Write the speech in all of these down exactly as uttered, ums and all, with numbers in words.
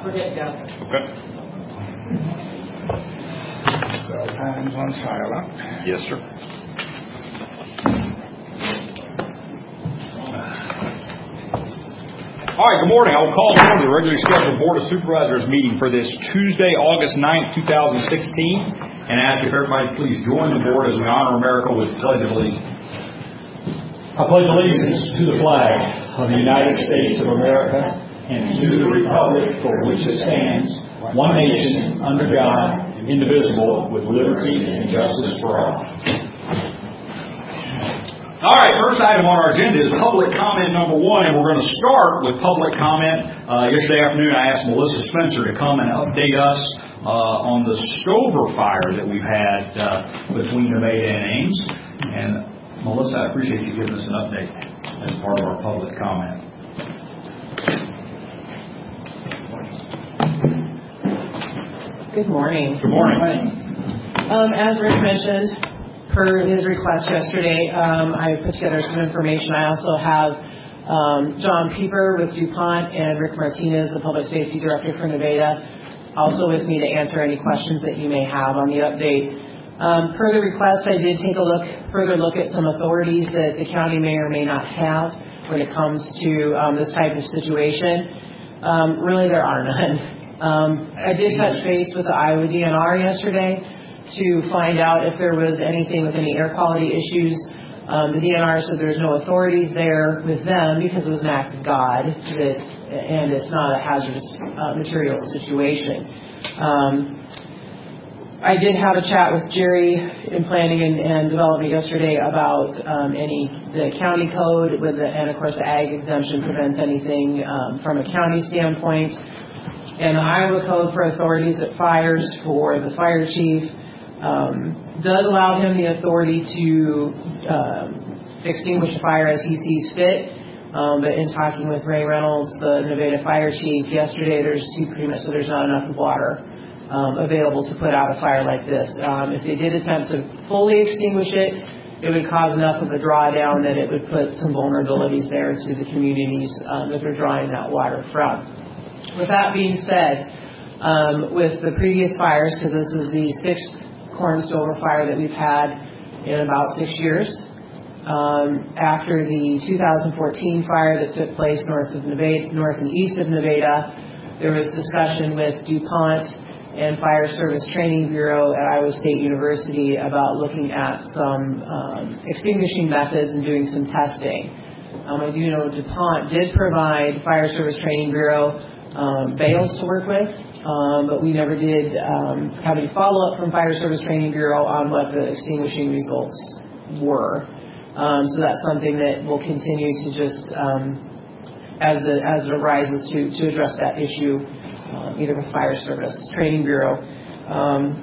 We're good to go. Okay. Cell times on silent. Yes, sir. All right, good morning. I will call to order the regularly scheduled Board of Supervisors meeting for this Tuesday, August ninth, two thousand sixteen, and ask if everybody please join the board as we honor America with the Pledge of Allegiance. I pledge allegiance to the flag of the United States of America and to the republic for which it stands, one nation, under God, indivisible, with liberty and justice for all. All right, first item on our agenda is public comment number one, and we're going to start with public comment. Uh, yesterday afternoon, I asked Melissa Spencer to come and update us uh, on the Stover fire that we've had uh, between Nevada and Ames. And Melissa, I appreciate you giving us an update as part of our public comment. Good morning. Good morning. Good morning. Um, as Rick mentioned, per his request yesterday, um, I put together some information. I also have um, John Pieper with DuPont and Rick Martinez, the Public Safety Director for Nevada, also with me to answer any questions that you may have on the update. Um, per the request, I did take a look, further look at some authorities that the county may or may not have when it comes to um, this type of situation. Um, really, there are none. Um, I did touch base with the Iowa D N R yesterday to find out if there was anything with any air quality issues. Um, the D N R said there's no authorities there with them because it was an act of God, that, and it's not a hazardous uh, material situation. Um, I did have a chat with Jerry in planning and, and development yesterday about um, any the county code with the, and of course the ag exemption prevents anything um, from a county standpoint. And the Iowa Code for Authorities at Fires for the fire chief um, does allow him the authority to um, extinguish a fire as he sees fit. Um, but in talking with Ray Reynolds, the Nevada fire chief, yesterday, there's he pretty much said there's not enough water um, available to put out a fire like this. Um, if they did attempt to fully extinguish it, it would cause enough of a drawdown that it would put some vulnerabilities there to the communities um, that they're drawing that water from. With that being said, um, with the previous fires, because this is the sixth corn stover fire that we've had in about six years, um, after the two thousand fourteen fire that took place north of Nevada, north and east of Nevada, there was discussion with DuPont and Fire Service Training Bureau at Iowa State University about looking at some um, extinguishing methods and doing some testing. Um, I do know DuPont did provide Fire Service Training Bureau Um, bales to work with, um, but we never did um, have any follow-up from Fire Service Training Bureau on what the extinguishing results were. Um, so that's something that we'll continue to just, um, as, the, as it arises, to, to address that issue, um, either with Fire Service Training Bureau. Um,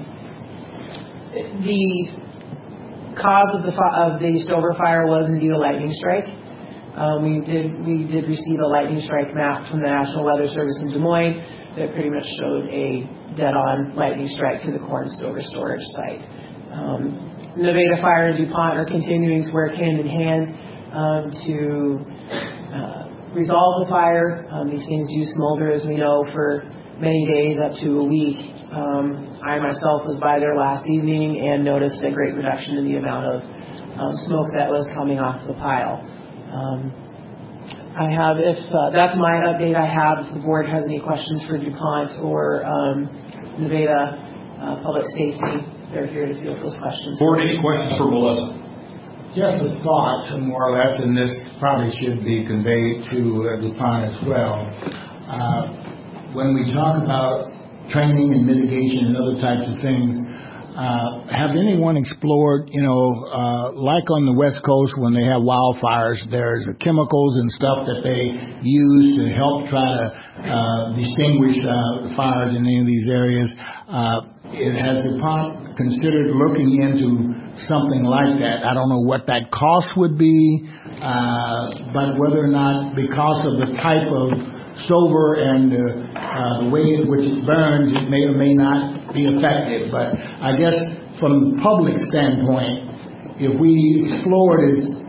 the cause of the, of the Stover fire was indeed a lightning strike. Um, we did we did receive a lightning strike map from the National Weather Service in Des Moines that pretty much showed a dead-on lightning strike to the corn stover storage site. Um, Nevada Fire and DuPont are continuing to work hand in hand um, to uh, resolve the fire. Um, these things do smolder, as we know, for many days, up to a week. Um, I myself was by there last evening and noticed a great reduction in the amount of um, smoke that was coming off the pile. Um, I have, if uh, that's my update I have, if the board has any questions for DuPont or um, Nevada uh, Public Safety, they're here to field those questions. Board, any questions for Melissa? Just a thought, more or less, and this probably should be conveyed to uh, DuPont as well. Uh, when we talk about training and mitigation and other types of things, Uh, have anyone explored, you know, uh, like on the West Coast when they have wildfires, there's the chemicals and stuff that they use to help try to uh, distinguish uh, the fires in any of these areas. Uh, it has DuPont considered looking into something like that? I don't know what that cost would be, uh, but whether or not, because of the type of stover and uh, uh, the way in which it burns, it may or may not be effective. But I guess from the public standpoint, if we explored it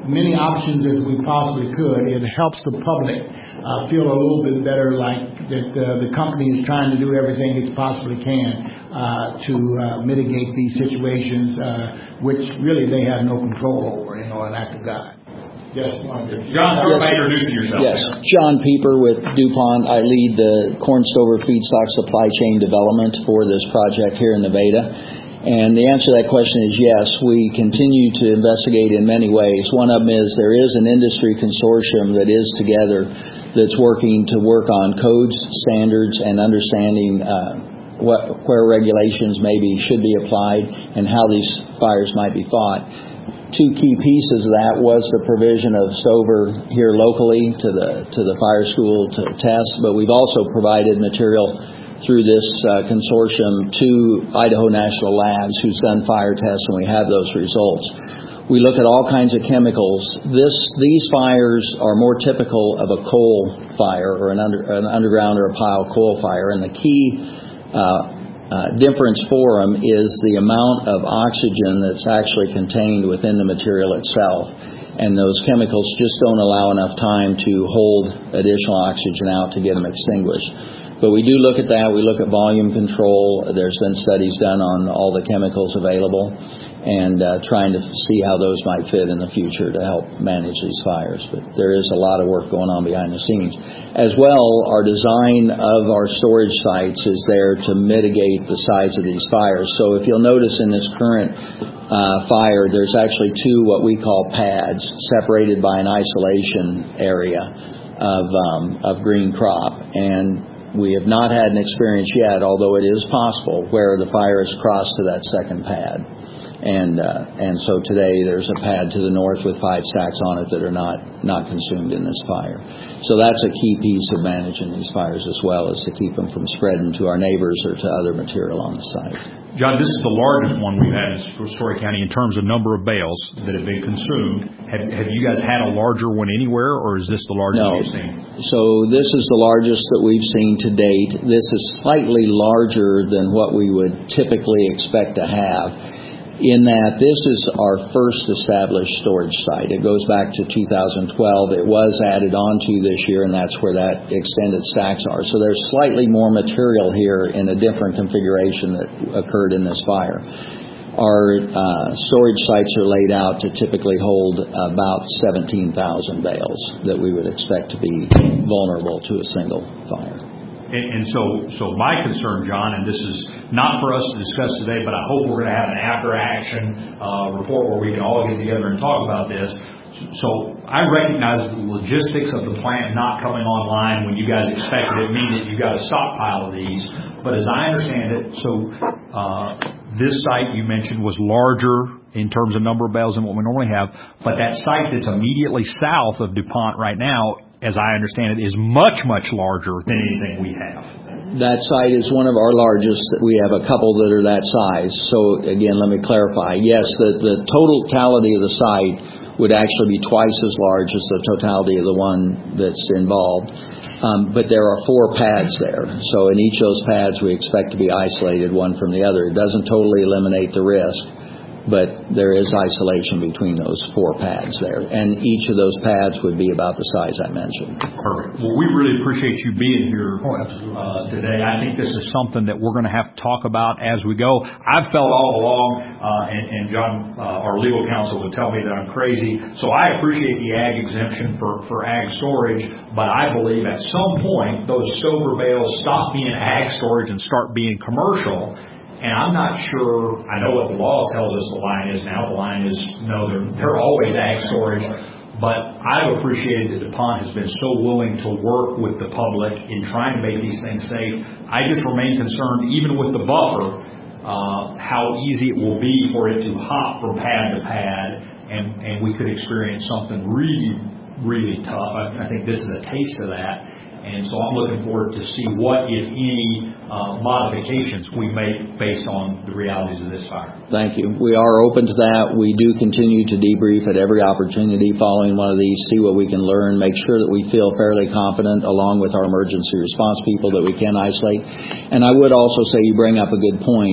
many options as we possibly could. It helps the public uh, feel a little bit better, like that uh, the company is trying to do everything it possibly can uh, to uh, mitigate these situations, uh, which really they have no control over, you know, an act of God. Just wanted to... John, start yes, by introducing yourself. Yes, John Pieper with DuPont. I lead the corn stover feedstock supply chain development for this project here in Nevada. And the answer to that question is yes, we continue to investigate in many ways. One of them is there is an industry consortium that is together that's working to work on codes, standards, and understanding uh, what, where regulations maybe should be applied and how these fires might be fought. Two key pieces of that was the provision of Stover here locally to the to the fire school to test, but we've also provided material through this uh, consortium to Idaho National Labs, who's done fire tests, and we have those results. We look at all kinds of chemicals. This, these fires are more typical of a coal fire or an, under, an underground or a pile coal fire, and the key uh, uh, difference for them is the amount of oxygen that's actually contained within the material itself. And those chemicals just don't allow enough time to hold additional oxygen out to get them extinguished. But we do look at that. We look at volume control. There's been studies done on all the chemicals available and uh, trying to see how those might fit in the future to help manage these fires. But there is a lot of work going on behind the scenes. As well, our design of our storage sites is there to mitigate the size of these fires. So if you'll notice in this current uh, fire, there's actually two what we call pads separated by an isolation area of, um, of green crop. And we have not had an experience yet, although it is possible, where the fire has crossed to that second pad. And uh, and so today there's a pad to the north with five stacks on it that are not, not consumed in this fire. So that's a key piece of managing these fires as well, is to keep them from spreading to our neighbors or to other material on the site. John, this is the largest one we've had in Story County in terms of number of bales that have been consumed. Have, have you guys had a larger one anywhere, or is this the largest no. you've seen? So this is the largest that we've seen to date. This is slightly larger than what we would typically expect to have, in that this is our first established storage site. It goes back to two thousand twelve. It was added onto this year, and that's where that extended stacks are. So there's slightly more material here in a different configuration that occurred in this fire. Our uh, storage sites are laid out to typically hold about seventeen thousand bales that we would expect to be vulnerable to a single fire. And, and so, so my concern, John, and this is not for us to discuss today, but I hope we're going to have an after-action uh, report where we can all get together and talk about this. So I recognize the logistics of the plant not coming online when you guys expected it mean that you got a stockpile of these. But as I understand it, so uh, this site you mentioned was larger in terms of number of bales than what we normally have, but that site that's immediately south of DuPont right now, as I understand it, is much, much larger than anything we have. That site is one of our largest. We have a couple that are that size. So, again, let me clarify. Yes, the, the totality of the site would actually be twice as large as the totality of the one that's involved. Um, but there are four pads there. So in each of those pads, we expect to be isolated one from the other. It doesn't totally eliminate the risk, but there is isolation between those four pads there. And each of those pads would be about the size I mentioned. Perfect. Well, we really appreciate you being here uh, today. I think this is something that we're going to have to talk about as we go. I've felt all along, uh, and, and John, uh, our legal counsel, would tell me that I'm crazy. So I appreciate the ag exemption for, for ag storage, but I believe at some point those Stover bales stop being ag storage and start being commercial. And I'm not sure, I know what the law tells us the line is now. The line is, no, they're, they're always ag storage. But I've appreciated that DuPont has been so willing to work with the public in trying to make these things safe. I just remain concerned, even with the buffer, uh, how easy it will be for it to hop from pad to pad, and, and we could experience something really, really tough. I, I think this is a taste of that. And so I'm looking forward to see what, if any, uh, modifications we make based on the realities of this fire. Thank you. We are open to that. We do continue to debrief at every opportunity following one of these, see what we can learn, make sure that we feel fairly confident along with our emergency response people that we can isolate. And I would also say you bring up a good point.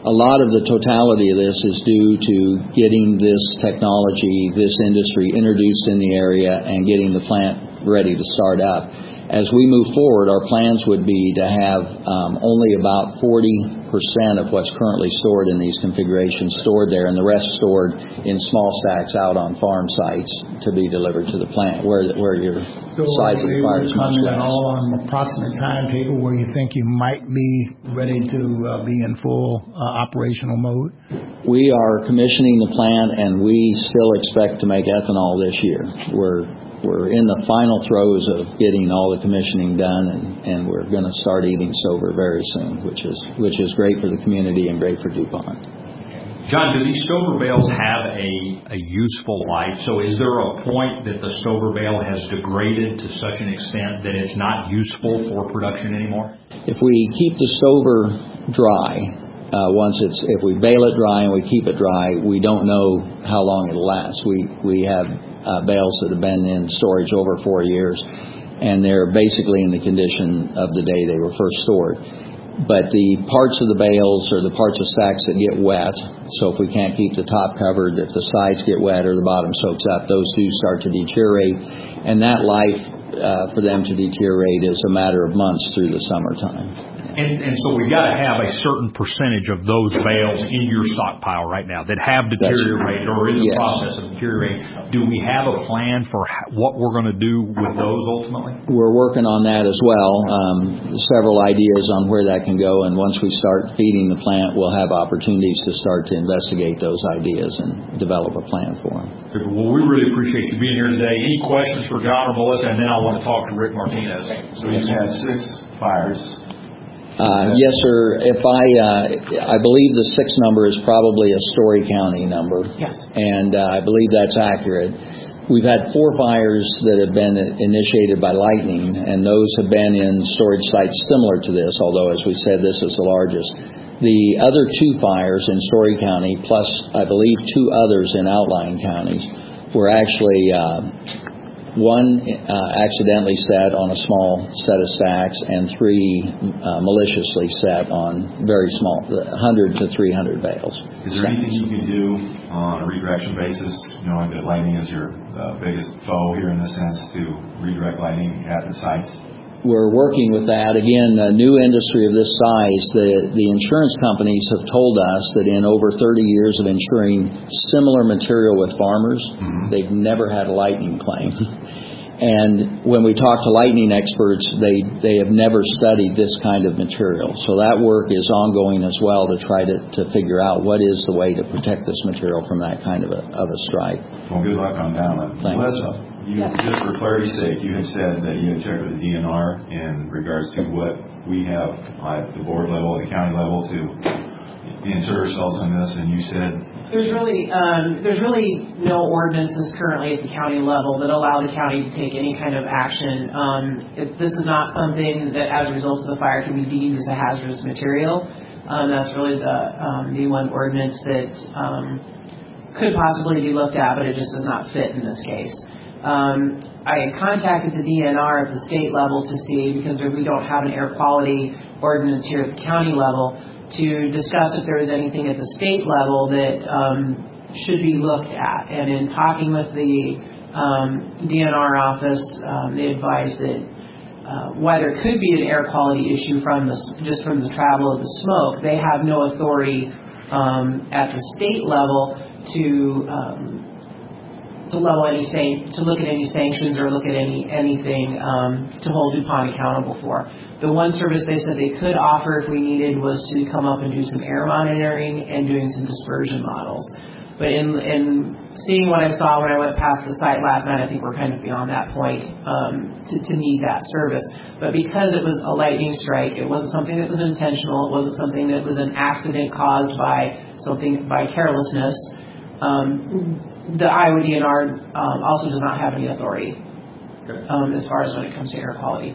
a lot of the totality of this is due to getting this technology, this industry introduced in the area and getting the plant ready to start up. As we move forward, our plans would be to have um, only about forty percent of what's currently stored in these configurations stored there, and the rest stored in small stacks out on farm sites to be delivered to the plant, where where your so size of the fire is much less. At all on an approximate timetable where you think you might be ready to uh, be in full uh, operational mode? We are commissioning the plant, and we still expect to make ethanol this year. We're We're in the final throes of getting all the commissioning done, and, and we're going to start eating sober very soon, which is which is great for the community and great for DuPont. John, do these Stover bales have a, a useful life? So is there a point that the Stover bale has degraded to such an extent that it's not useful for production anymore? If we keep the Stover dry, uh, once it's if we bale it dry and we keep it dry, we don't know how long it'll last. We we have Uh, bales that have been in storage over four years, and they're basically in the condition of the day they were first stored. But the parts of the bales or the parts of stacks that get wet, so if we can't keep the top covered, if the sides get wet or the bottom soaks up, those do start to deteriorate, and that life uh, for them to deteriorate is a matter of months through the summertime. And, and so we've got to have a certain percentage of those bales in your stockpile right now that have deteriorated or in the yes. process of deteriorating. Do we have a plan for what we're going to do with those ultimately? We're working on that as well. Um, several ideas on where that can go, and once we start feeding the plant, we'll have opportunities to start to investigate those ideas and develop a plan for them. Well, we really appreciate you being here today. Any questions for John or Melissa? And then I want to talk to Rick Martinez. So you've had six fires. Uh, yes, sir. If I, uh, I believe the six number is probably a Story County number. Yes. And uh, I believe that's accurate. We've had four fires that have been initiated by lightning, and those have been in storage sites similar to this, although, as we said, this is the largest. The other two fires in Story County, plus I believe two others in outlying counties, were actually uh, one uh, accidentally set on a small set of stacks, and three uh, maliciously set on very small, one hundred to three hundred bales. Is there anything you can do on a redirection basis, knowing that lightning is your uh, biggest foe here in the sense, to redirect lightning at the sites? We're working with that. Again, a new industry of this size, the, the insurance companies have told us that in over thirty years of insuring similar material with farmers, mm-hmm. they've never had a lightning claim. And when we talk to lightning experts, they, they have never studied this kind of material. So that work is ongoing as well to try to, to figure out what is the way to protect this material from that kind of a, of a strike. Well, good luck on that one. Thanks. Melissa, you, yes. Just for clarity's sake, you had said that you had checked with the D N R in regards to what we have at the board level, the county level, to insert ourselves in this, and you said... There's really um, there's really no ordinances currently at the county level that allow the county to take any kind of action. Um, it, this is not something that, as a result of the fire, can be deemed as a hazardous material. Um, that's really the um, the one ordinance that um, could possibly be looked at, but it just does not fit in this case. Um, I contacted the D N R at the state level to see, because we don't have an air quality ordinance here at the county level, to discuss if there is anything at the state level that um, should be looked at. And in talking with the um, D N R office, um, they advised that uh, while there could be an air quality issue from the, just from the travel of the smoke, they have no authority um, at the state level to um, to level any san- to look at any sanctions or look at any anything um, to hold DuPont accountable for. The one service they said they could offer if we needed was to come up and do some air monitoring and doing some dispersion models. But in, in seeing what I saw when I went past the site last night, I think we're kind of beyond that point um, to, to need that service. But because it was a lightning strike, it wasn't something that was intentional. It wasn't something that was an accident caused by something by carelessness. Um, the Iowa D N R um, also does not have any authority um, as far as when it comes to air quality.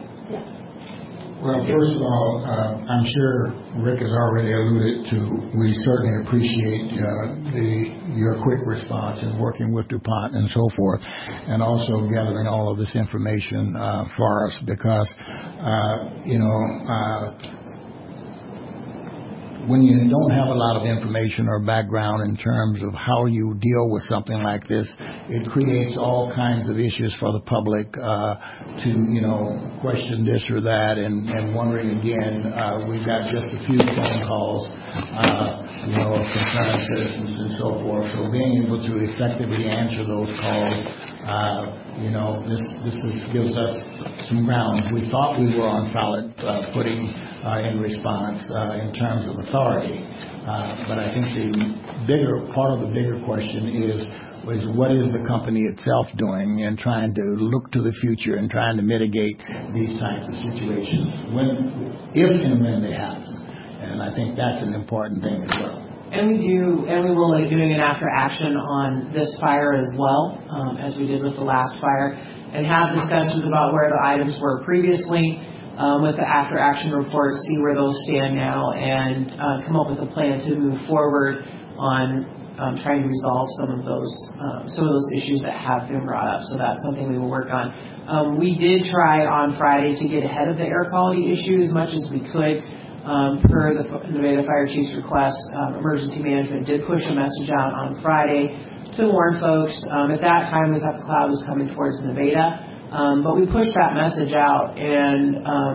Well, first of all, uh, I'm sure Rick has already alluded to, we certainly appreciate uh, the your quick response in working with DuPont and so forth, and also gathering all of this information uh, for us, because, uh, you know, uh, when you don't have a lot of information or background in terms of how you deal with something like this, it creates all kinds of issues for the public uh, to, you know, question this or that and, and wondering again. Uh, we've got just a few phone calls, uh, you know, of concerned citizens and so forth. So being able to effectively answer those calls, uh, you know, this this is, gives us some grounds. We thought we were on solid uh, footing uh, in response uh, in terms of authority, uh, but I think the bigger part of the bigger question is is what is the company itself doing and trying to look to the future and trying to mitigate these types of situations when, if and when they happen. And I think that's an important thing as well. And we do, and we will be doing an after action on this fire as well, um, as we did with the last fire, and have discussions about where the items were previously um, with the after action report, see where those stand now, and uh, come up with a plan to move forward on um, trying to resolve some of those um, some of those issues that have been brought up. So that's something we will work on. Um, we did try on Friday to get ahead of the air quality issue as much as we could. Um, per the Nevada Fire Chief's request, um, emergency management did push a message out on Friday to warn folks. Um, at that time, we thought the cloud was coming towards Nevada, um, but we pushed that message out, and um,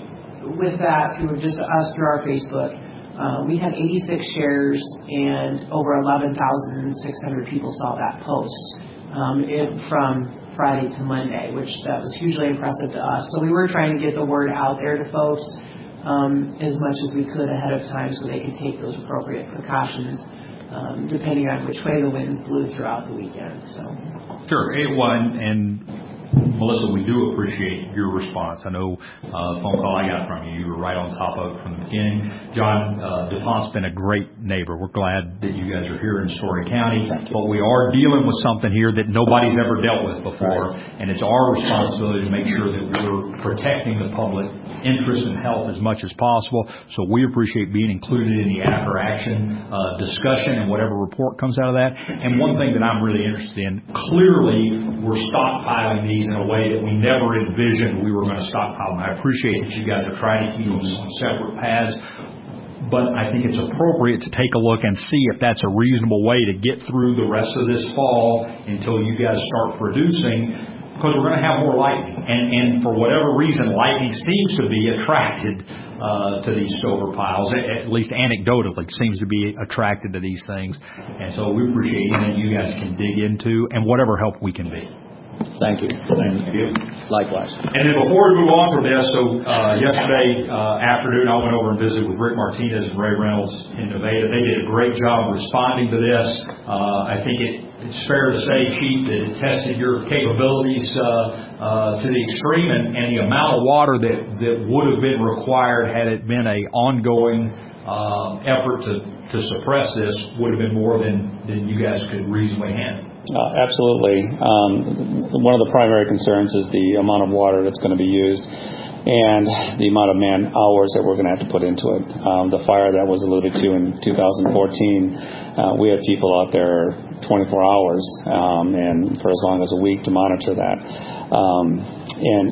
with that, through just us through our Facebook, uh, we had eighty-six shares, and over eleven thousand six hundred people saw that post um, it, from Friday to Monday, which that was hugely impressive to us. So we were trying to get the word out there to folks Um, as much as we could ahead of time so they could take those appropriate precautions um, depending on which way the winds blew throughout the weekend. So, Sure. It was, and Melissa, we do appreciate your response. I know uh, the phone call I got from you, you were right on top of it from the beginning. John, uh, DuPont's been a great neighbor. We're glad that you guys are here in Story County, but we are dealing with something here that nobody's ever dealt with before, right. And it's our responsibility to make sure that we're protecting the public interest and health as much as possible. So we appreciate being included in the after action uh, discussion and whatever report comes out of that. And one thing that I'm really interested in, clearly we're stockpiling these in a way that we never envisioned we were going to stockpile them. I appreciate that you guys are trying to keep them on separate pads, but I think it's appropriate to take a look and see if that's a reasonable way to get through the rest of this fall until you guys start producing, because we're going to have more lightning. And, and for whatever reason, lightning seems to be attracted uh, to these stover piles, at least anecdotally seems to be attracted to these things. And so we appreciate anything you guys can dig into and whatever help we can be. Thank you. Thank you. Likewise. And then before we move on from this, so uh, yesterday uh, afternoon I went over and visited with Rick Martinez and Ray Reynolds in Nevada. They did a great job responding to this. Uh, I think it, it's fair to say, Chief, that it tested your capabilities uh, uh, to the extreme, and, and the amount of water that, that would have been required had it been an ongoing uh, effort to, to suppress this would have been more than, than you guys could reasonably handle. Uh, absolutely. Um, one of the primary concerns is the amount of water that's going to be used and the amount of man hours that we're going to have to put into it. Um, the fire that was alluded to in two thousand fourteen, uh, we had people out there twenty-four hours um, and for as long as a week to monitor that. Um, and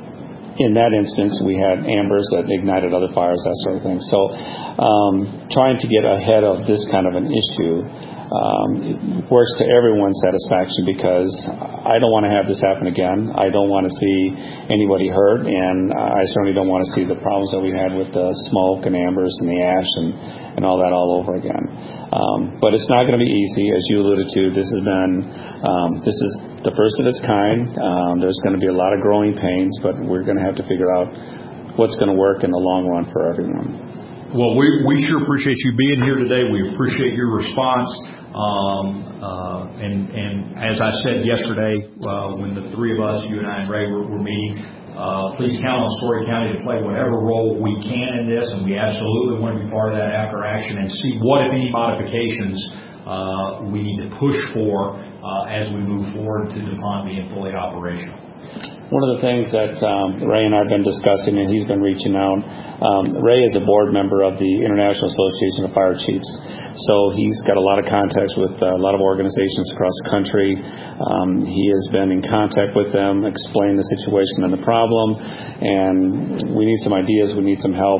in that instance, we had ambers that ignited other fires, that sort of thing. So um, trying to get ahead of this kind of an issue Um, it works to everyone's satisfaction, because I don't want to have this happen again. I don't want to see anybody hurt, and I certainly don't want to see the problems that we had with the smoke and ambers and the ash and, and all that all over again. Um, but it's not going to be easy, as you alluded to. This has been um, this is the first of its kind. Um, there's going to be a lot of growing pains, but we're going to have to figure out what's going to work in the long run for everyone. Well, we, we sure appreciate you being here today. We appreciate your response. Um, uh, and, and as I said yesterday, uh, when the three of us, you and I and Ray, were, were meeting, uh, please count on Story County to play whatever role we can in this, and we absolutely want to be part of that after action and see what, if any, modifications uh, we need to push for uh, as we move forward to DuPont being fully operational. One of the things that um, Ray and I have been discussing, and he's been reaching out, um, Ray is a board member of the International Association of Fire Chiefs, so he's got a lot of contacts with a lot of organizations across the country. Um, he has been in contact with them, explained the situation and the problem, and we need some ideas, we need some help.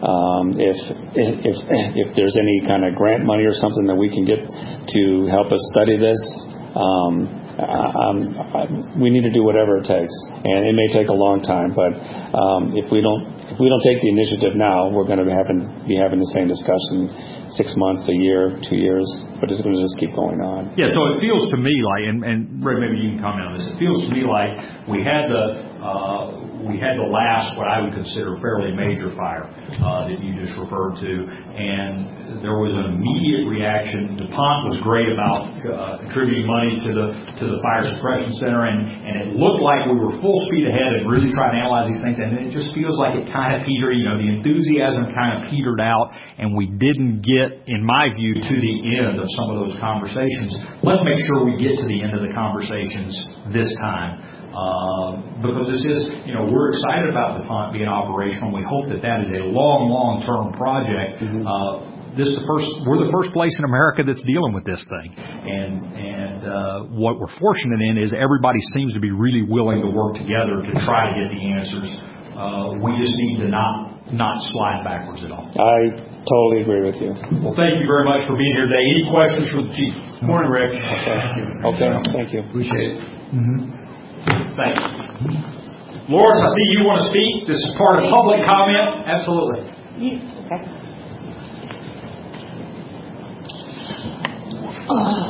Um, if, if, if there's any kind of grant money or something that we can get to help us study this, um, um, we need to do whatever it takes. And it may take a long time, but um, if we don't if we don't take the initiative now, we're going to be having, be having the same discussion six months, a year, two years, but it's going to just keep going on. Yeah, so it feels to me like, and, and Ray, maybe you can comment on this, it feels to me like we had the uh, we had the last, what I would consider fairly major fire uh, that you just referred to, and there was an immediate reaction. DuPont was great about uh, contributing money to the to the fire suppression center, and, and it looked like we were full speed ahead and really trying to analyze these things, and it just feels like it kind of petered, you know, the enthusiasm kind of petered out, and we didn't get, in my view, to the end of some of those conversations. Let's make sure we get to the end of the conversations this time. Uh, because this is, you know, we're excited about DuPont being operational. We hope that that is a long, long-term project. Mm-hmm. Uh, this is the first, we're the first place in America that's dealing with this thing. And, and, uh, what we're fortunate in is everybody seems to be really willing to work together to try to get the answers. Uh, we just need to not, not slide backwards at all. I totally agree with you. Well, thank you very much for being here today. Any questions for the Chief? Morning, Rick. Okay. Okay. Thank you. Appreciate it. Mm-hmm. Thanks. Lawrence, I see you want to speak. This is part of public comment. Absolutely. Okay. Uh,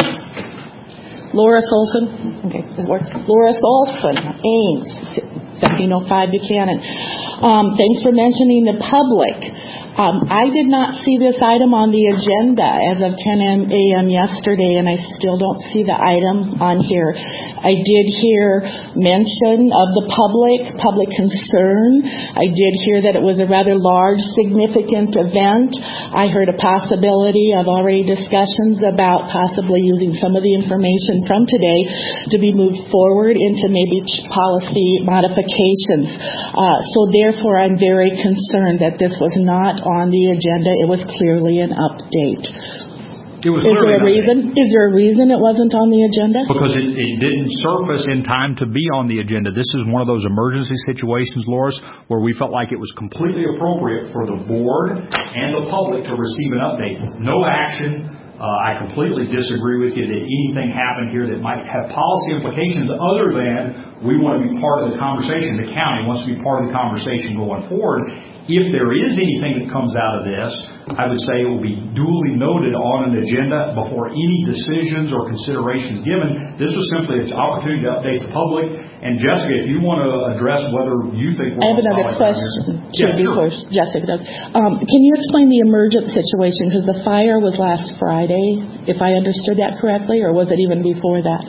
Laura Solson. Okay, this works. Laura Solson, Ames, seventeen oh five Buchanan. Um, thanks for mentioning the public. Um, I did not see this item on the agenda as of ten a.m. yesterday, and I still don't see the item on here. I did hear mention of the public, public concern. I did hear that it was a rather large, significant event. I heard a possibility of already discussions about possibly using some of the information from today to be moved forward into maybe policy modifications. Uh, so therefore, I'm very concerned that this was not on the agenda. It was clearly an update. It was Is there a reason? Is there a reason it wasn't on the agenda? Because it, it didn't surface in time to be on the agenda. This is one of those emergency situations, Loris, where we felt like it was completely appropriate for the board and the public to receive an update. No action. Uh, I completely disagree with you that anything happened here that might have policy implications other than we want to be part of the conversation. The county wants to be part of the conversation going forward. If there is anything that comes out of this, I would say it will be duly noted on an agenda before any decisions or considerations given. This was simply an opportunity to update the public. And Jessica, if you want to address whether you think we're I have another question. Yeah, before sure. Jessica does. Um, can you explain the emergent situation? Because the fire was last Friday, if I understood that correctly, or was it even before that?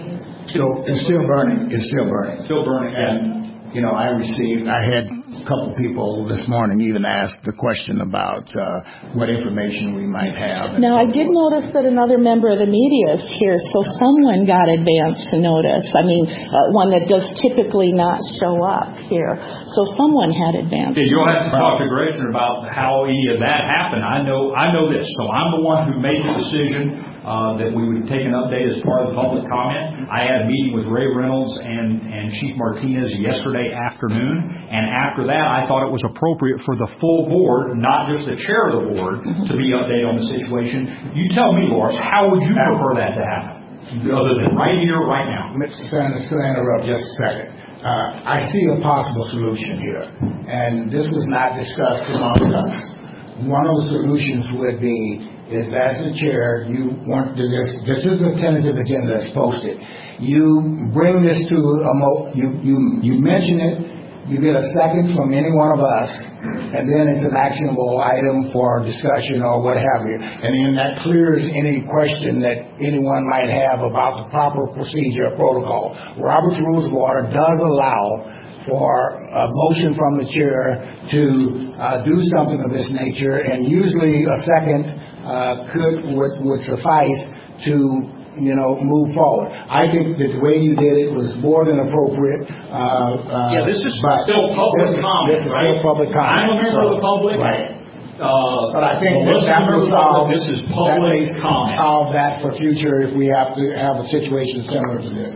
So it's still burning. It's still burning. Still burning. And, you know, I received, I had a couple people this morning even ask the question about uh, what information we might have. Now, so I did forth. notice that another member of the media is here, so someone got advance notice. I mean, uh, one that does typically not show up here. So someone had advance Yeah, you'll have to notice. talk to Gretchen about how any of that happened. I know, I know this. So I'm the one who made the decision uh, that we would take an update as part of the public comment. I had a meeting with Ray Reynolds and, and Chief Martinez yesterday afternoon, and after that, I thought it was appropriate for the full board, not just the chair of the board, to be updated on the situation. You tell me, Loris, how would you prefer that to happen, other than right here, right now? Mister Sanders, could I interrupt just a second? Uh, I see a possible solution here, and this was not discussed among us. One of the solutions would be is as the chair, you want to this. This is a tentative agenda that's posted. You bring this to a mo. You you you mention it. You get a second from any one of us, and then it's an actionable item for discussion or what have you. And then that clears any question that anyone might have about the proper procedure or protocol. Robert's Rules of Order does allow for a motion from the chair to uh, do something of this nature, and usually a second uh, could would, would suffice to you know, move forward. I think that the way you did it was more than appropriate. Uh, uh, yeah, this is still public this, comment, this is right? Still public comment. I'm a member so, of the public. Right. Uh, but I think that Melissa's that a member will of the solve, public. This is public that may comment. solve that for future if we have to have a situation similar to this.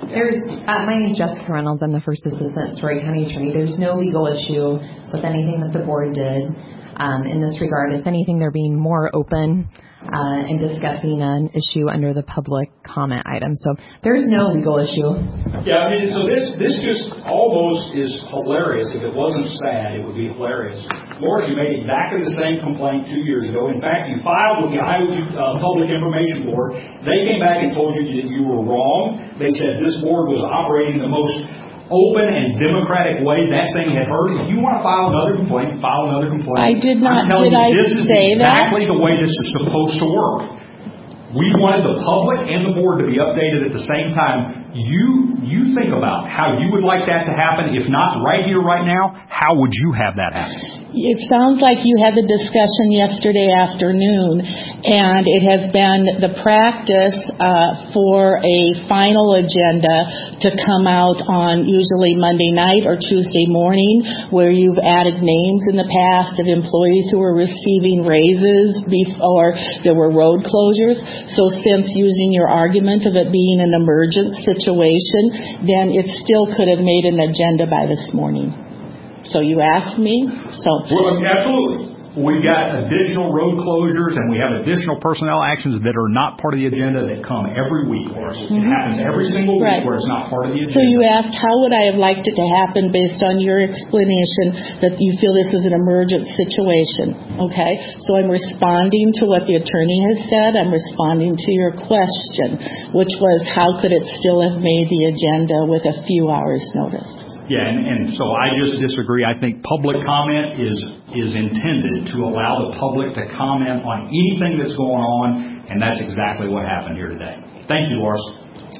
There's, uh, my name is Jessica Reynolds. I'm the first assistant Story County attorney. There's no legal issue with anything that the board did um, in this regard. If anything, they're being more open uh, and discussing an issue under the public comment item. So there's no legal issue. Yeah, I mean, so this this just almost is hilarious. If it wasn't sad, it would be hilarious. Morris, you made exactly the same complaint two years ago. In fact, you filed with the Iowa uh, Public Information Board. They came back and told you that you were wrong. They said this board was operating the most open and democratic way that thing had heard. If you want to file another complaint, file another complaint. I did not. I'm telling did you, I this is say exactly that? the way this is supposed to work. We wanted the public and the board to be updated at the same time. You you think about how you would like that to happen. If not right here, right now, how would you have that happen? It sounds like you had the discussion yesterday afternoon, and it has been the practice uh, for a final agenda to come out on usually Monday night or Tuesday morning, where you've added names in the past of employees who were receiving raises before there were road closures. So since using your argument of it being an emergent situation, then it still could have made an agenda by this morning. So you asked me. So well, absolutely. We've got additional road closures and we have additional personnel actions that are not part of the agenda that come every week for us. Mm-hmm. It happens every single week right. where it's not part of the agenda. So you asked, how would I have liked it to happen based on your explanation that you feel this is an emergent situation? Okay? So I'm responding to what the attorney has said. I'm responding to your question, which was how could it still have made the agenda with a few hours notice? Yeah, and, and so I just disagree. I think public comment is is intended to allow the public to comment on anything that's going on, and that's exactly what happened here today. Thank you, Loris.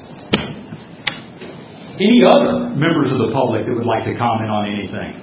Any other members of the public that would like to comment on anything?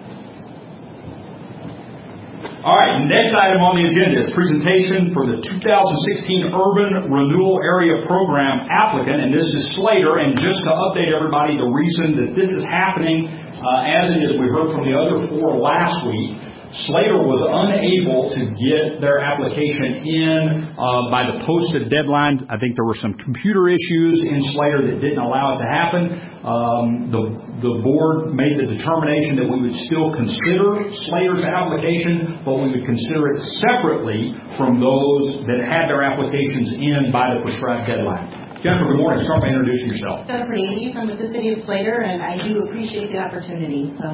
All right, next item on the agenda is presentation for the two thousand sixteen Urban Renewal Area Program applicant, and this is Slater. And just to update everybody, the reason that this is happening, uh, as it is, we heard from the other four last week, Slater was unable to get their application in uh, by the posted deadline. I think there were some computer issues in Slater that didn't allow it to happen. Um, the, the board made the determination that we would still consider Slater's application, but we would consider it separately from those that had their applications in by the prescribed deadline. Jennifer, good morning. Start by introducing yourself. Jennifer Naney from the City of Slater, and I do appreciate the opportunity. So.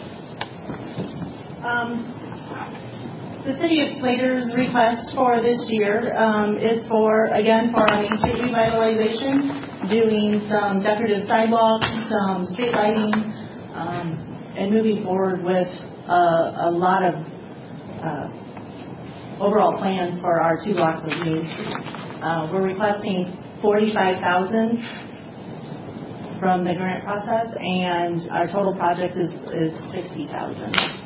Um, the City of Slater's request for this year um, is for, again, for our Main Street revitalization, doing some decorative sidewalks, some street lighting, um, and moving forward with uh, a lot of uh, overall plans for our two blocks of Main Street. Uh, we're requesting forty-five thousand dollars from the grant process, and our total project is, is sixty thousand dollars.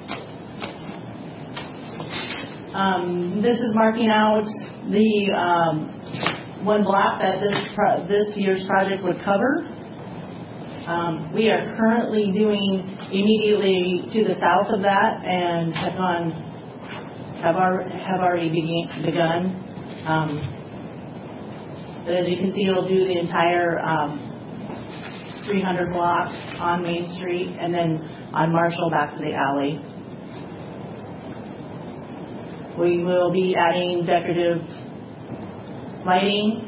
Um, this is marking out the um, one block that this pro- this year's project would cover. Um, we are currently doing immediately to the south of that, and have gone have, ar- have already begin- begun. Um, but as you can see, it'll do the entire um, three hundred block on Main Street, and then on Marshall back to the alley. We will be adding decorative lighting,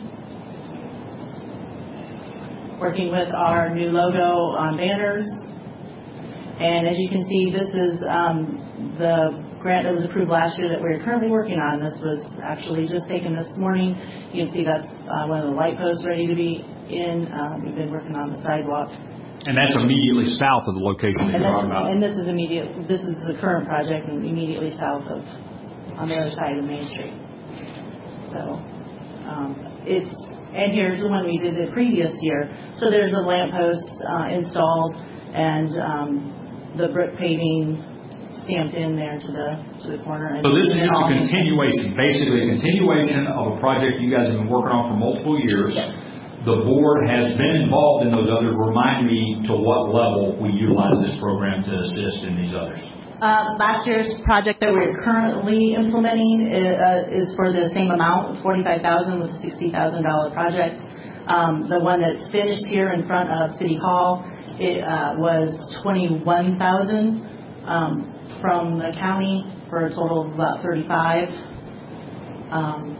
working with our new logo on banners. And as you can see, this is um, the grant that was approved last year that we're currently working on. This was actually just taken this morning. You can see that's uh, one of the light posts ready to be in. Um, we've been working on the sidewalk. And that's immediately south of the location that and you're talking about. And this is immediate. This is the current project, and immediately south of, on the other side of Main Street. So um, it's, and here's the one we did the previous year. So there's the lampposts uh, installed, and um, the brick paving stamped in there to the to the corner. And so this is just a continuation, basically a continuation of a project you guys have been working on for multiple years. Yes. The board has been involved in those others. Remind me to what level we utilize this program to assist in these others. Uh, last year's project that we're currently implementing is, uh, is for the same amount, forty-five thousand dollars with a sixty thousand dollars project. Um, the one that's finished here in front of City Hall, it uh, was twenty-one thousand um, from the county for a total of about thirty-five. Um,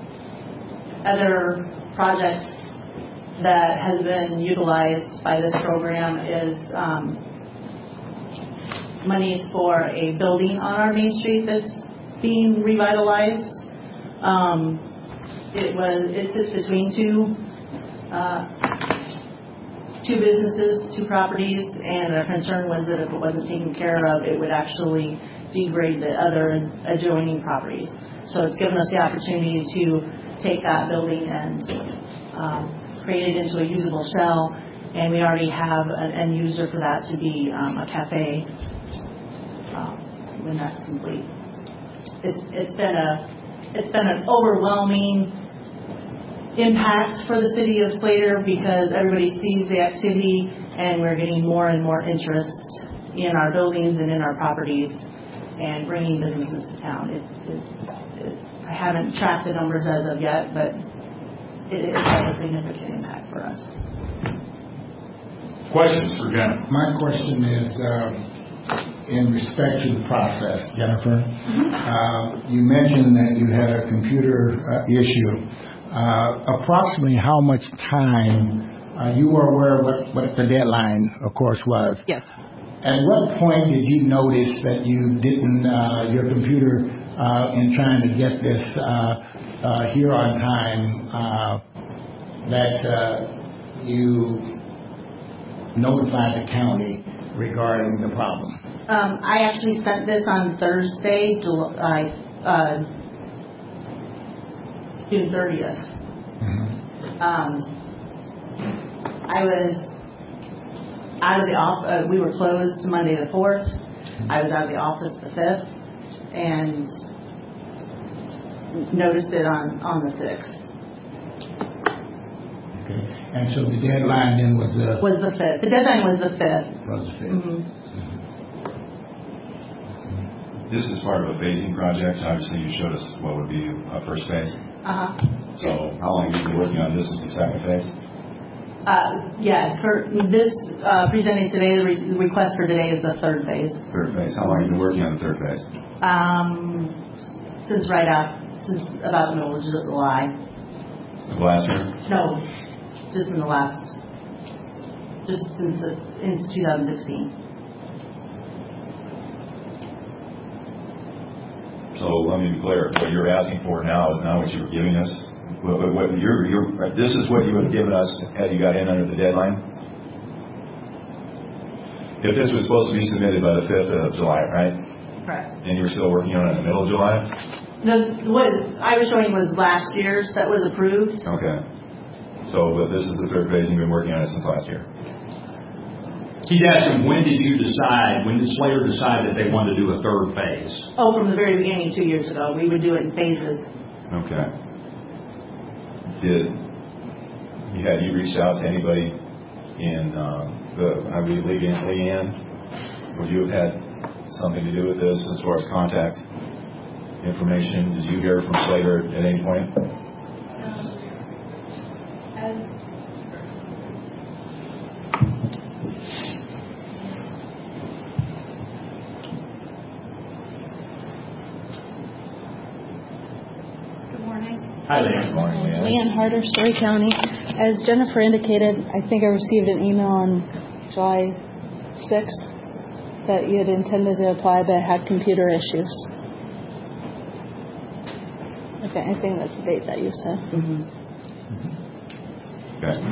other projects that has been utilized by this program is um, monies for a building on our Main Street that's being revitalized. Um, it was it sits between two uh, two businesses, two properties, and our concern was that if it wasn't taken care of, it would actually degrade the other adjoining properties. So it's given us the opportunity to take that building and um, create it into a usable shell, and we already have an end user for that to be um, a cafe um, when that's complete. It's it's been a it's been an overwhelming impact for the city of Slater because everybody sees the activity, and we're getting more and more interest in our buildings and in our properties and bringing businesses to town. It, it, it, I haven't tracked the numbers as of yet, but it, it has a significant impact for us. Questions for Jennifer? My question is uh, in respect to the process, Jennifer. Mm-hmm. uh, you mentioned that you had a computer uh, issue. Uh, approximately how much time, uh, you were aware of what, what the deadline, of course, was? Yes. At what point did you notice that you didn't, uh, your computer, uh, in trying to get this uh, uh, here on time, uh, that uh, you notified the county regarding the problem? Um, I actually sent this on Thursday, July, uh, June thirtieth. Mm-hmm. Um, I was out of the office. Uh, we were closed Monday the fourth. Mm-hmm. I was out of the office the fifth, and noticed it on on the sixth. Okay, and so the deadline then was the was the fifth. The deadline was the fifth. Was the fifth. Mm-hmm. This is part of a phasing project. Obviously, you showed us what would be a first phase. Uh-huh. So how long have you been working on this as the second phase? Uh, yeah, for this uh, presenting today, the re- request for today is the third phase. Third phase. How long have you been working on the third phase? Um, since right out, since about the middle of July. Of last year? No, just in the last, just since the, in twenty sixteen. So let me be clear. What you're asking for now is not what you were giving us. What, what you're, you're, this is what you would have given us had you got in under the deadline. If this was supposed to be submitted by the fifth of July, right? Correct. And you were still working on it in the middle of July? The, what I was showing was last year's that was approved. Okay. So, but this is the third phase, and you've been working on it since last year. He's asking, when did you decide, when did Slater decide that they wanted to do a third phase? Oh, from the very beginning, two years ago. We would do it in phases. Okay. Did you had you reached out to anybody in um, the, I believe, Leanne, Leanne? Would you have had something to do with this as far as contact information? Did you hear from Slater at any point? Um, as Hi, Leanne. Good morning, Leanne. Leanne Harder, Story County. As Jennifer indicated, I think I received an email on July sixth that you had intended to apply but had computer issues. Okay, I think that's the date that you said. mm-hmm. Okay.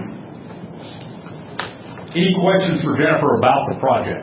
Any questions for Jennifer about the project?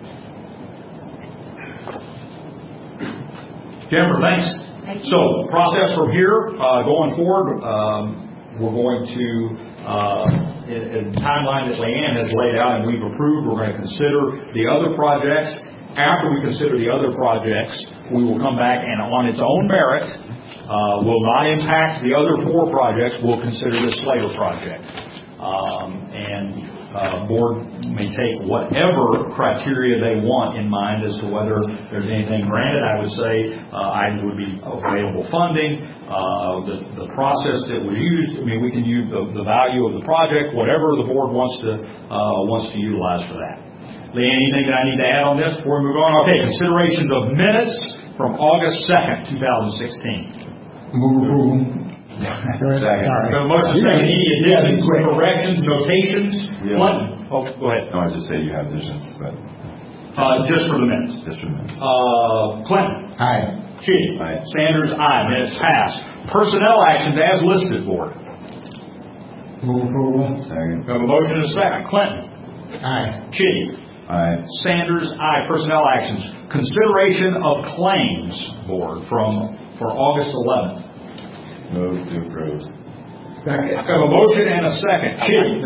Jennifer, thanks. So, process from here, uh, going forward, um, we're going to, uh, in, in the timeline that Leanne has laid out and we've approved, we're going to consider the other projects. After we consider the other projects, we will come back and on its own merit, uh, will not impact the other four projects, we'll consider the Slater project. Um, and uh, board may take whatever criteria they want in mind as to whether there's anything granted. I would say uh, items would be available funding, uh, the, the process that was used. I mean, we can use the, the value of the project, whatever the board wants to uh, wants to utilize for that. Lee, anything that I need to add on this before we move on? Okay, considerations of minutes from August second, two thousand sixteen. Move approval. Go ahead. Sorry. So motion second. Any additions, corrections, notations? Yeah. Clinton? Oh, go ahead. No, I was just saying you have additions, but Uh, just for the minutes. just for minutes. Uh, Clinton? Aye. Chitty? Aye. Sanders? Aye. Minutes passed. Personnel actions as listed, board. Move approval. Second. We have a motion and a second. Clinton? Aye. Chitty? Aye. Sanders? Aye. Personnel actions. Consideration of claims, board, from for August eleventh. Move to approve. Second. I have a motion and a second. Chitty?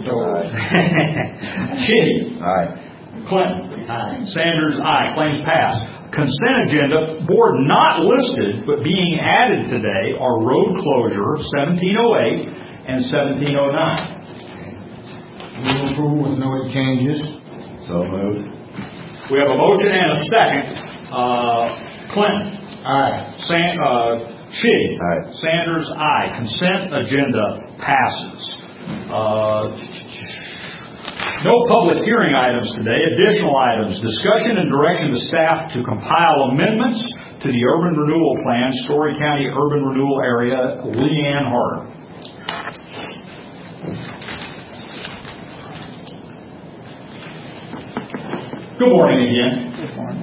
Chitty? Aye. Clinton? Aye. Sanders? Aye. Claims passed. Consent agenda, board not listed but being added today are road closure seventeen oh eight and seventeen oh nine. Move approval with no changes. So moved. We have a motion and a second. Uh, Clinton? Aye. San, uh, Chitty? Aye. Sanders? Aye. Consent agenda passes. Uh, no public hearing items today. Additional items. Discussion and direction to staff to compile amendments to the urban renewal plan, Story County Urban Renewal Area. Leanne Harder. Good morning again. Good morning.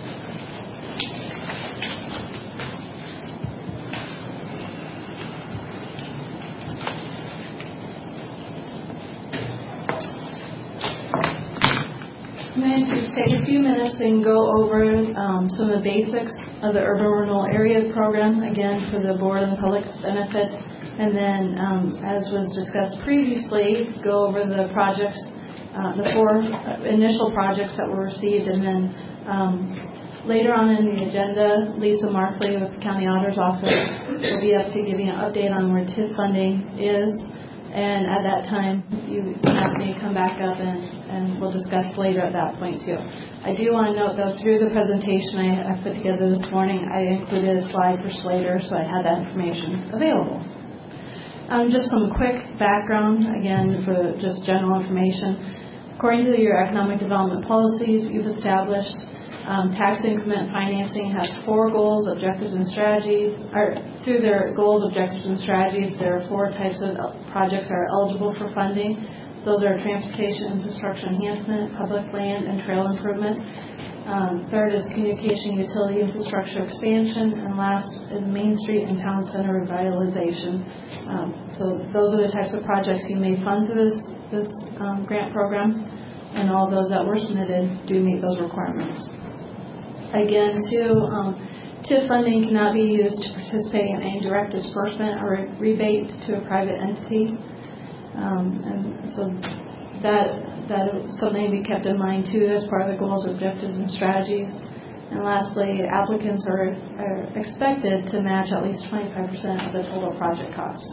I'm going to just take a few minutes and go over um, some of the basics of the Urban Renewal Area Program, again, for the board and the public's benefit. And then, um, as was discussed previously, go over the projects, uh, the four initial projects that were received. And then um, later on in the agenda, Lisa Markley with the County Auditor's Office will be up to giving an update on where T I F funding is. And at that time, you have me come back up and, and we'll discuss later at that point too. I do want to note though, through the presentation I, I put together this morning, I included a slide for Slater, so I had that information available. Um, just some quick background, again, for just general information. According to your economic development policies you've established, Um, tax increment financing has four goals, objectives, and strategies. Or through their goals, objectives, and strategies, there are four types of projects that are eligible for funding. Those are transportation infrastructure enhancement, public land and trail improvement. Um, third is communication utility infrastructure expansion, and last is Main Street and Town Center revitalization. Um, so those are the types of projects you may fund through this, this um, grant program, and all those that were submitted do meet those requirements. Again, too, um, T I F funding cannot be used to participate in any direct disbursement or rebate to a private entity. Um, and so that that is something to be kept in mind, too, as part of the goals, objectives, and strategies. And lastly, applicants are, are expected to match at least twenty-five percent of the total project cost.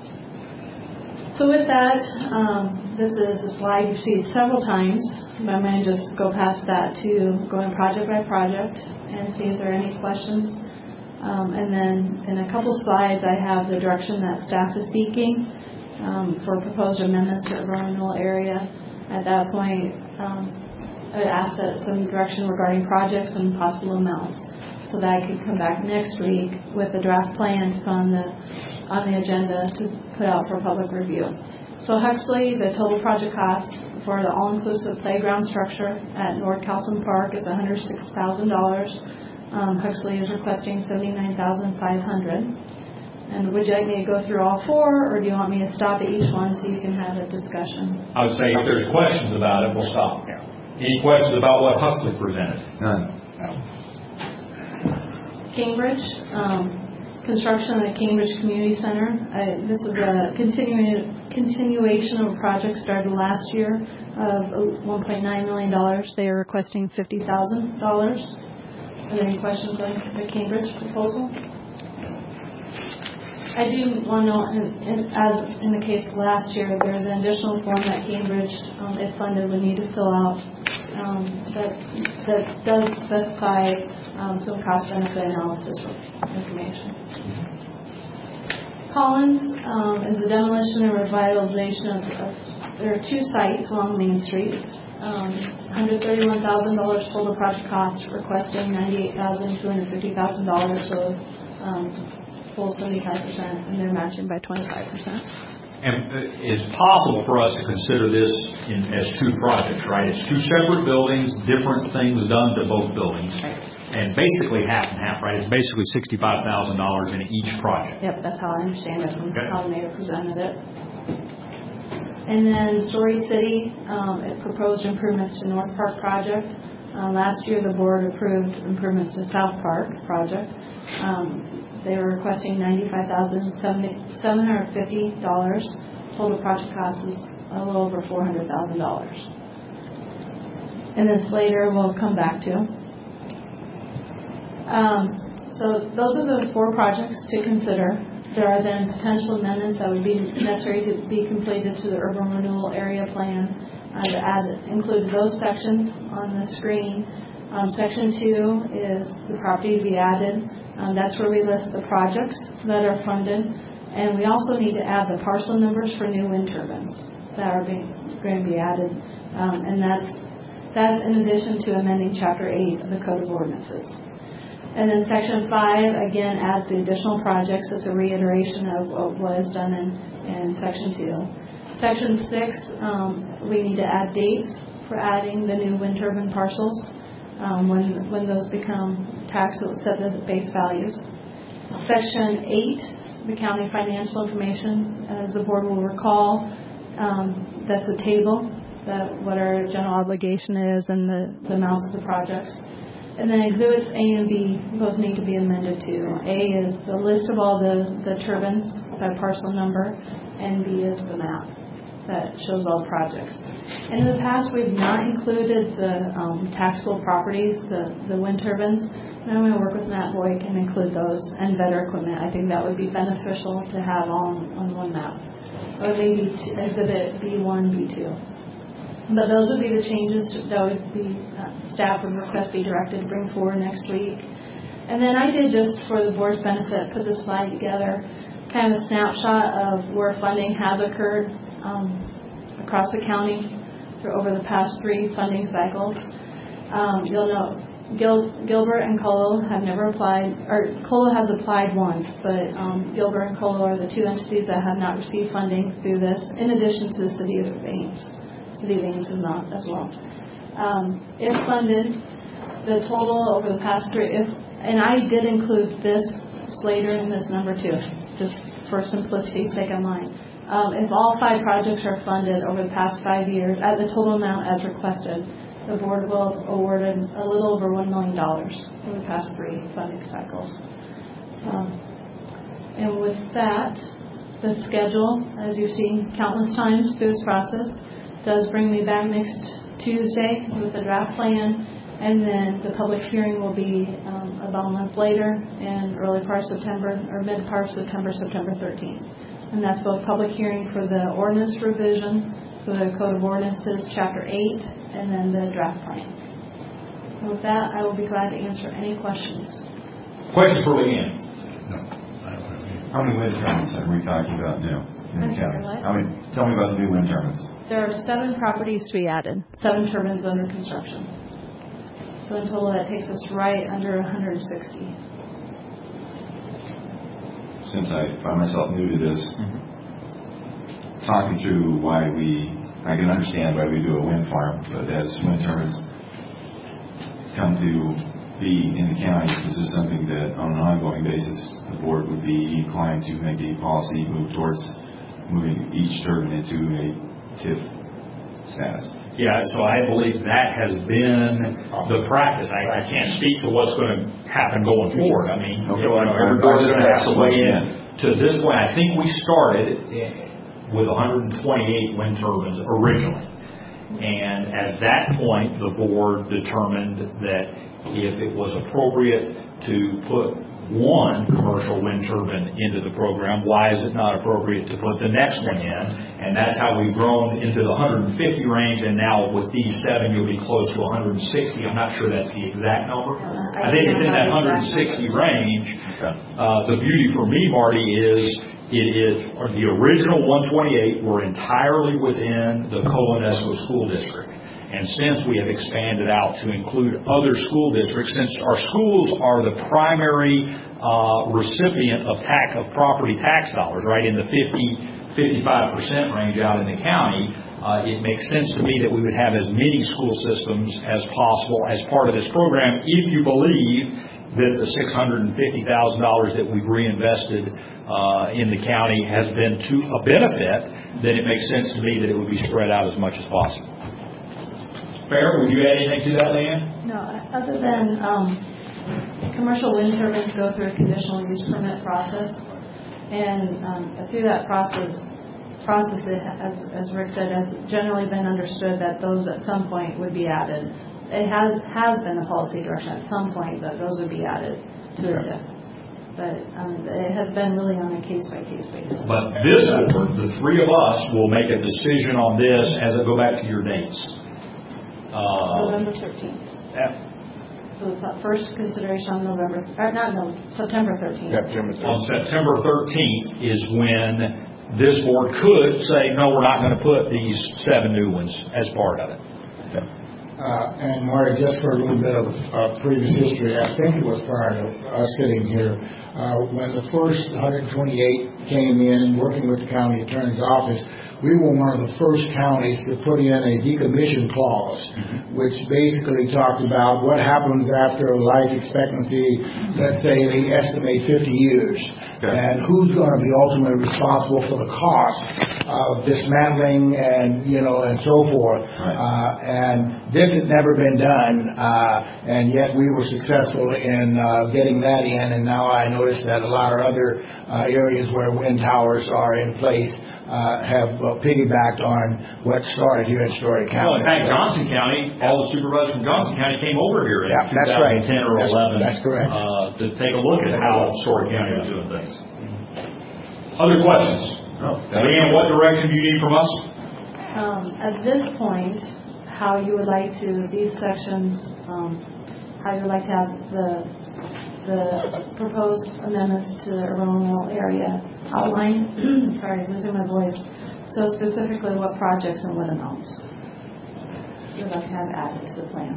So with that, um, this is a slide you've seen several times. I'm going to just go past that to going project by project and see if there are any questions. Um, and then in a couple slides, I have the direction that staff is seeking um, for proposed amendments to the urban renewal area. At that point, um, I would ask that some direction regarding projects and possible amounts, so that I could come back next week with a draft plan to fund the on the agenda to put out for public review. So Huxley, the total project cost for the all-inclusive playground structure at North Carlson Park is one hundred six thousand dollars. Um, Huxley is requesting seventy-nine thousand five hundred dollars. And would you like me to go through all four, or do you want me to stop at each one so you can have a discussion? I would say if there's questions about it, we'll stop. Any questions about what Huxley presented? None. No. Cambridge. Um, Construction of the Cambridge Community Center. I, this is a continu- continuation of a project started last year of one point nine million dollars. They are requesting fifty thousand dollars. Are there any questions on the Cambridge proposal? I do want to know, as in the case of last year, there's an additional form that Cambridge, um, if funded, would need to fill out um, that that does specify um, some cost-benefit analysis information. Collins um, is a demolition and revitalization of, of there are two sites along Main Street. Um, one hundred thirty-one thousand dollars total project cost, requesting ninety-eight thousand two hundred fifty thousand dollars, so um, full seventy-five percent, and they're matching by twenty-five percent. And it's possible for us to consider this in, as two projects, right? It's two separate buildings, different things done to both buildings, right. And basically half and half, right? It's basically sixty-five thousand dollars in each project. Yep, that's how I understand it from okay. how the mayor presented it. And then Story City, um, it proposed improvements to North Park project. Uh, last year the board approved improvements to South Park project. Um, They were requesting ninety-five thousand seven hundred fifty dollars. Total project cost was a little over four hundred thousand dollars. And then Slater we'll come back to. Um, so those are the four projects to consider. There are then potential amendments that would be necessary to be completed to the urban renewal area plan. Uh, to add, include those sections on the screen. Um, section two is the property to be added. Um, that's where we list the projects that are funded, and we also need to add the parcel numbers for new wind turbines that are being, going to be added, um, and that's that's in addition to amending Chapter eight of the Code of Ordinances. And then Section five again adds the additional projects. It's a reiteration of, of what is done in, in Section two. Section six, um, we need to add dates for adding the new wind turbine parcels. Um, when when those become taxed, so set the base values. Section eight, the county financial information, as the board will recall, um, that's the table that what our general obligation is and the, the amounts of the projects. And then exhibits A and B both need to be amended too. A is the list of all the, the turbines by parcel number, and B is the map that shows all projects. And in the past, we've not included the um, taxable properties, the, the wind turbines. And I'm going to work with Matt Boyd and include those and better equipment. I think that would be beneficial to have all on, on one map. Or maybe t- exhibit B one, B two. But those would be the changes that would be, uh, staff would request be directed to bring forward next week. And then I did, just for the board's benefit, put this slide together, kind of a snapshot of where funding has occurred Um, across the county for over the past three funding cycles. Um, you'll know Gil, Gilbert and Colo have never applied, or Colo has applied once, but um, Gilbert and Colo are the two entities that have not received funding through this, in addition to the City of Ames. City of Ames is not as well. Um, if funded, the total over the past three, if, and I did include this Slater in this number too, just for simplicity's sake of mine. Um, if all five projects are funded over the past five years at the total amount as requested, the board will have awarded a little over one million dollars over the past three funding cycles. Um, and with that, the schedule, as you've seen countless times through this process, does bring me back next Tuesday with a draft plan, and then the public hearing will be um, about a month later in early part of September, or mid part of September, September thirteenth. And that's both public hearing for the ordinance revision, for the Code of Ordinances, Chapter eight, and then the draft plan. And with that, I will be glad to answer any questions. Questions for Leanne? No, I don't have any. How many wind turbines are we talking about now in the I'm sorry, county? what? How many? Tell me about the new wind turbines. There are seven properties to be added, seven turbines under construction. So in total, that takes us right under one hundred sixty. Since I find myself new to this, mm-hmm. talking through why we, I can understand why we do a wind farm, but as wind turbines come to be in the county, this is something that on an ongoing basis, the board would be inclined to make a policy move towards moving each turbine into a T I F status. Yeah, so I believe that has been the practice. I, I can't speak to what's going to happen going forward. I mean, okay, you know, every board is going to have to weigh in. To this point, I think we started with one hundred twenty-eight wind turbines originally. And at that point, the board determined that if it was appropriate to put one commercial wind turbine into the program. Why is it not appropriate to put the next one in? And that's how we've grown into the one hundred fifty range, and now with these seven, you'll be close to one hundred sixty. I'm not sure that's the exact number. I think it's in that one hundred sixty range. Uh, the beauty for me, Marty, is it is the original one twenty-eight were entirely within the Colonesco School District. And since we have expanded out to include other school districts, since our schools are the primary uh, recipient of tax of property tax dollars, right, in the fifty, fifty-five percent range out in the county, uh, it makes sense to me that we would have as many school systems as possible as part of this program, if you believe that the six hundred fifty thousand dollars that we've reinvested uh, in the county has been to a benefit, then it makes sense to me that it would be spread out as much as possible. Fair? Would you add anything to that, Leanne? No, other than um, commercial wind turbines go through a conditional use permit process, and um, through that process, process it, as, as Rick said, has generally been understood that those at some point would be added. It has has been a policy direction at some point that those would be added to the T I F. But um, it has been really on a case-by-case basis. But this board, the three of us, will make a decision on this as I go back to your dates. Uh, November thirteenth. Yeah. So the first consideration on November, or not no, September thirteenth. On September thirteenth is when this board could say, no, we're not going to put these seven new ones as part of it. Uh, and Marty, just for a little bit of uh, previous history, I think it was prior to us sitting here, uh, when the first one hundred twenty-eight came in and working with the county attorney's office, we were one of the first counties to put in a decommission clause, mm-hmm. which basically talked about what happens after life expectancy, let's say they estimate fifty years, okay. and who's going to be ultimately responsible for the cost of dismantling and, you know, and so forth. Right. Uh, and this had never been done, uh, and yet we were successful in uh, getting that in, and now I notice that a lot of other uh, areas where wind towers are in place Uh, have uh, piggybacked on what started here in Story County. Well, in fact, Johnson County, all the supervisors from Johnson County came over here in yeah, that's right. two thousand ten or that's, eleven that's correct. Uh, to take a look at how Story County was doing things. Other questions? No. Leanne, what direction do you need from us? Um, at this point, how you would like to, these sections, um, how you would like to have the the proposed amendments to the Arundel area outline, sorry, losing my voice, so specifically what projects and what amounts you'd like to have added to the plan.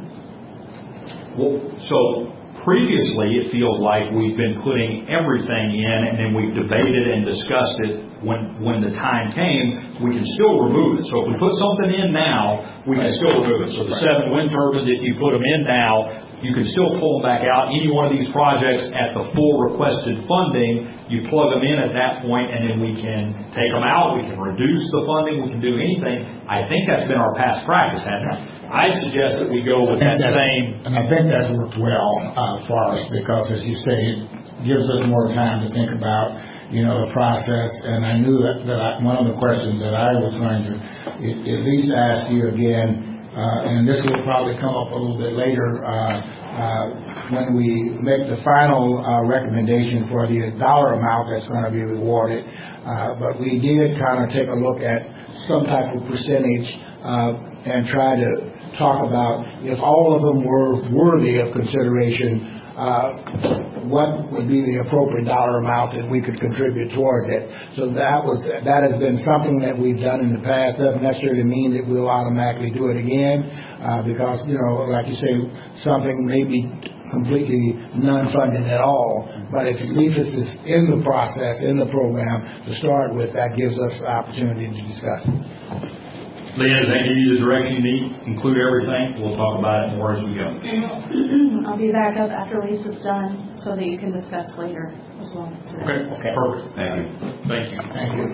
Well, so previously it feels like we've been putting everything in and then we've debated and discussed it. When when the time came, we can still remove it. So if we put something in now, we can still remove it. So the seven wind turbines, if you put them in now, you can still pull them back out. Any one of these projects at the full requested funding, you plug them in at that point, and then we can take them out. We can reduce the funding. We can do anything. I think that's been our past practice, hasn't it? I suggest that we go with that, that same. And I think that's worked well uh, for us because, as you say, it gives us more time to think about, you know, the process. And I knew that, that I, one of the questions that I was going to at least ask you again. Uh, and this will probably come up a little bit later uh, uh, when we make the final uh, recommendation for the dollar amount that's going to be rewarded. Uh, but we did kind of take a look at some type of percentage uh, and try to talk about if all of them were worthy of consideration, uh, what would be the appropriate dollar amount that we could contribute towards it. So that was that has been something that we've done in the past. Doesn't necessarily mean that we'll automatically do it again, uh, because, you know, like you say, something may be completely non-funded at all. But if at least it's in the process, in the program to start with, that gives us the opportunity to discuss it. Leanne, does that give you the direction you need? Include everything. We'll talk about it more as we go. I'll be back up after Lisa's done so that you can discuss later as well. Okay. Okay. Perfect. Thank you. Thank you. Thank you.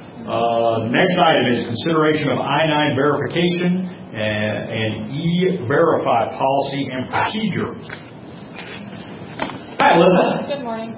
Uh, next item is consideration of I nine verification and, and E-Verify policy and procedure. Hi, Elizabeth. Good morning.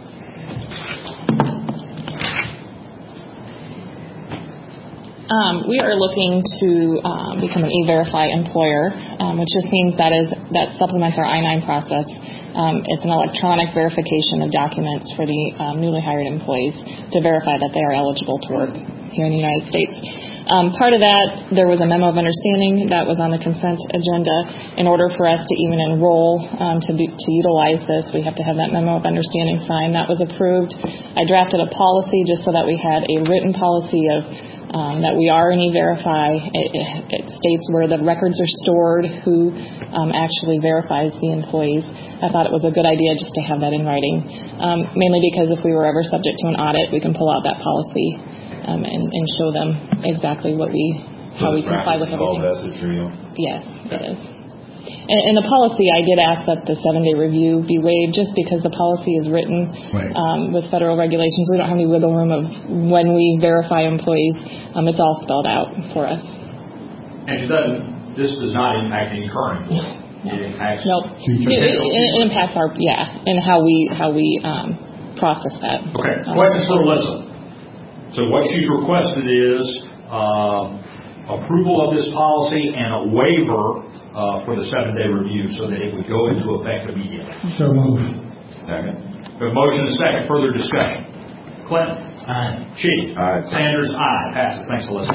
Um, we are looking to um, become an E-Verify employer, um, which just means that is that supplements our I nine process. Um, it's an electronic verification of documents for the um, newly hired employees to verify that they are eligible to work here in the United States. Um, part of that, there was a memo of understanding that was on the consent agenda. In order for us to even enroll um, to, be, to utilize this, we have to have that memo of understanding signed. That was approved. I drafted a policy just so that we had a written policy of um, that we are an E-Verify. It, it, it states where the records are stored, who um, actually verifies the employees. I thought it was a good idea just to have that in writing, um, mainly because if we were ever subject to an audit, we can pull out that policy Um, and, and show them exactly what we, how we comply with everything. All vested for you? Yes, it is. And, and the policy, I did ask that the seven-day review be waived just because the policy is written right. um, with federal regulations. We don't have any wiggle room of when we verify employees. Um, it's all spelled out for us. And it doesn't, this does not impact any current employee. It impacts nope. It, it, it impacts our, yeah, and how we, how we um, process that. Okay. Um, Questions for Alyssa? So what she's requested is um, approval of this policy and a waiver uh, for the seven-day review so that it would go into effect immediately. So move. Second. A motion and a second. Further discussion. Clinton. Aye. Chitty. Aye. Sanders. Aye. Passes. Thanks, Alyssa.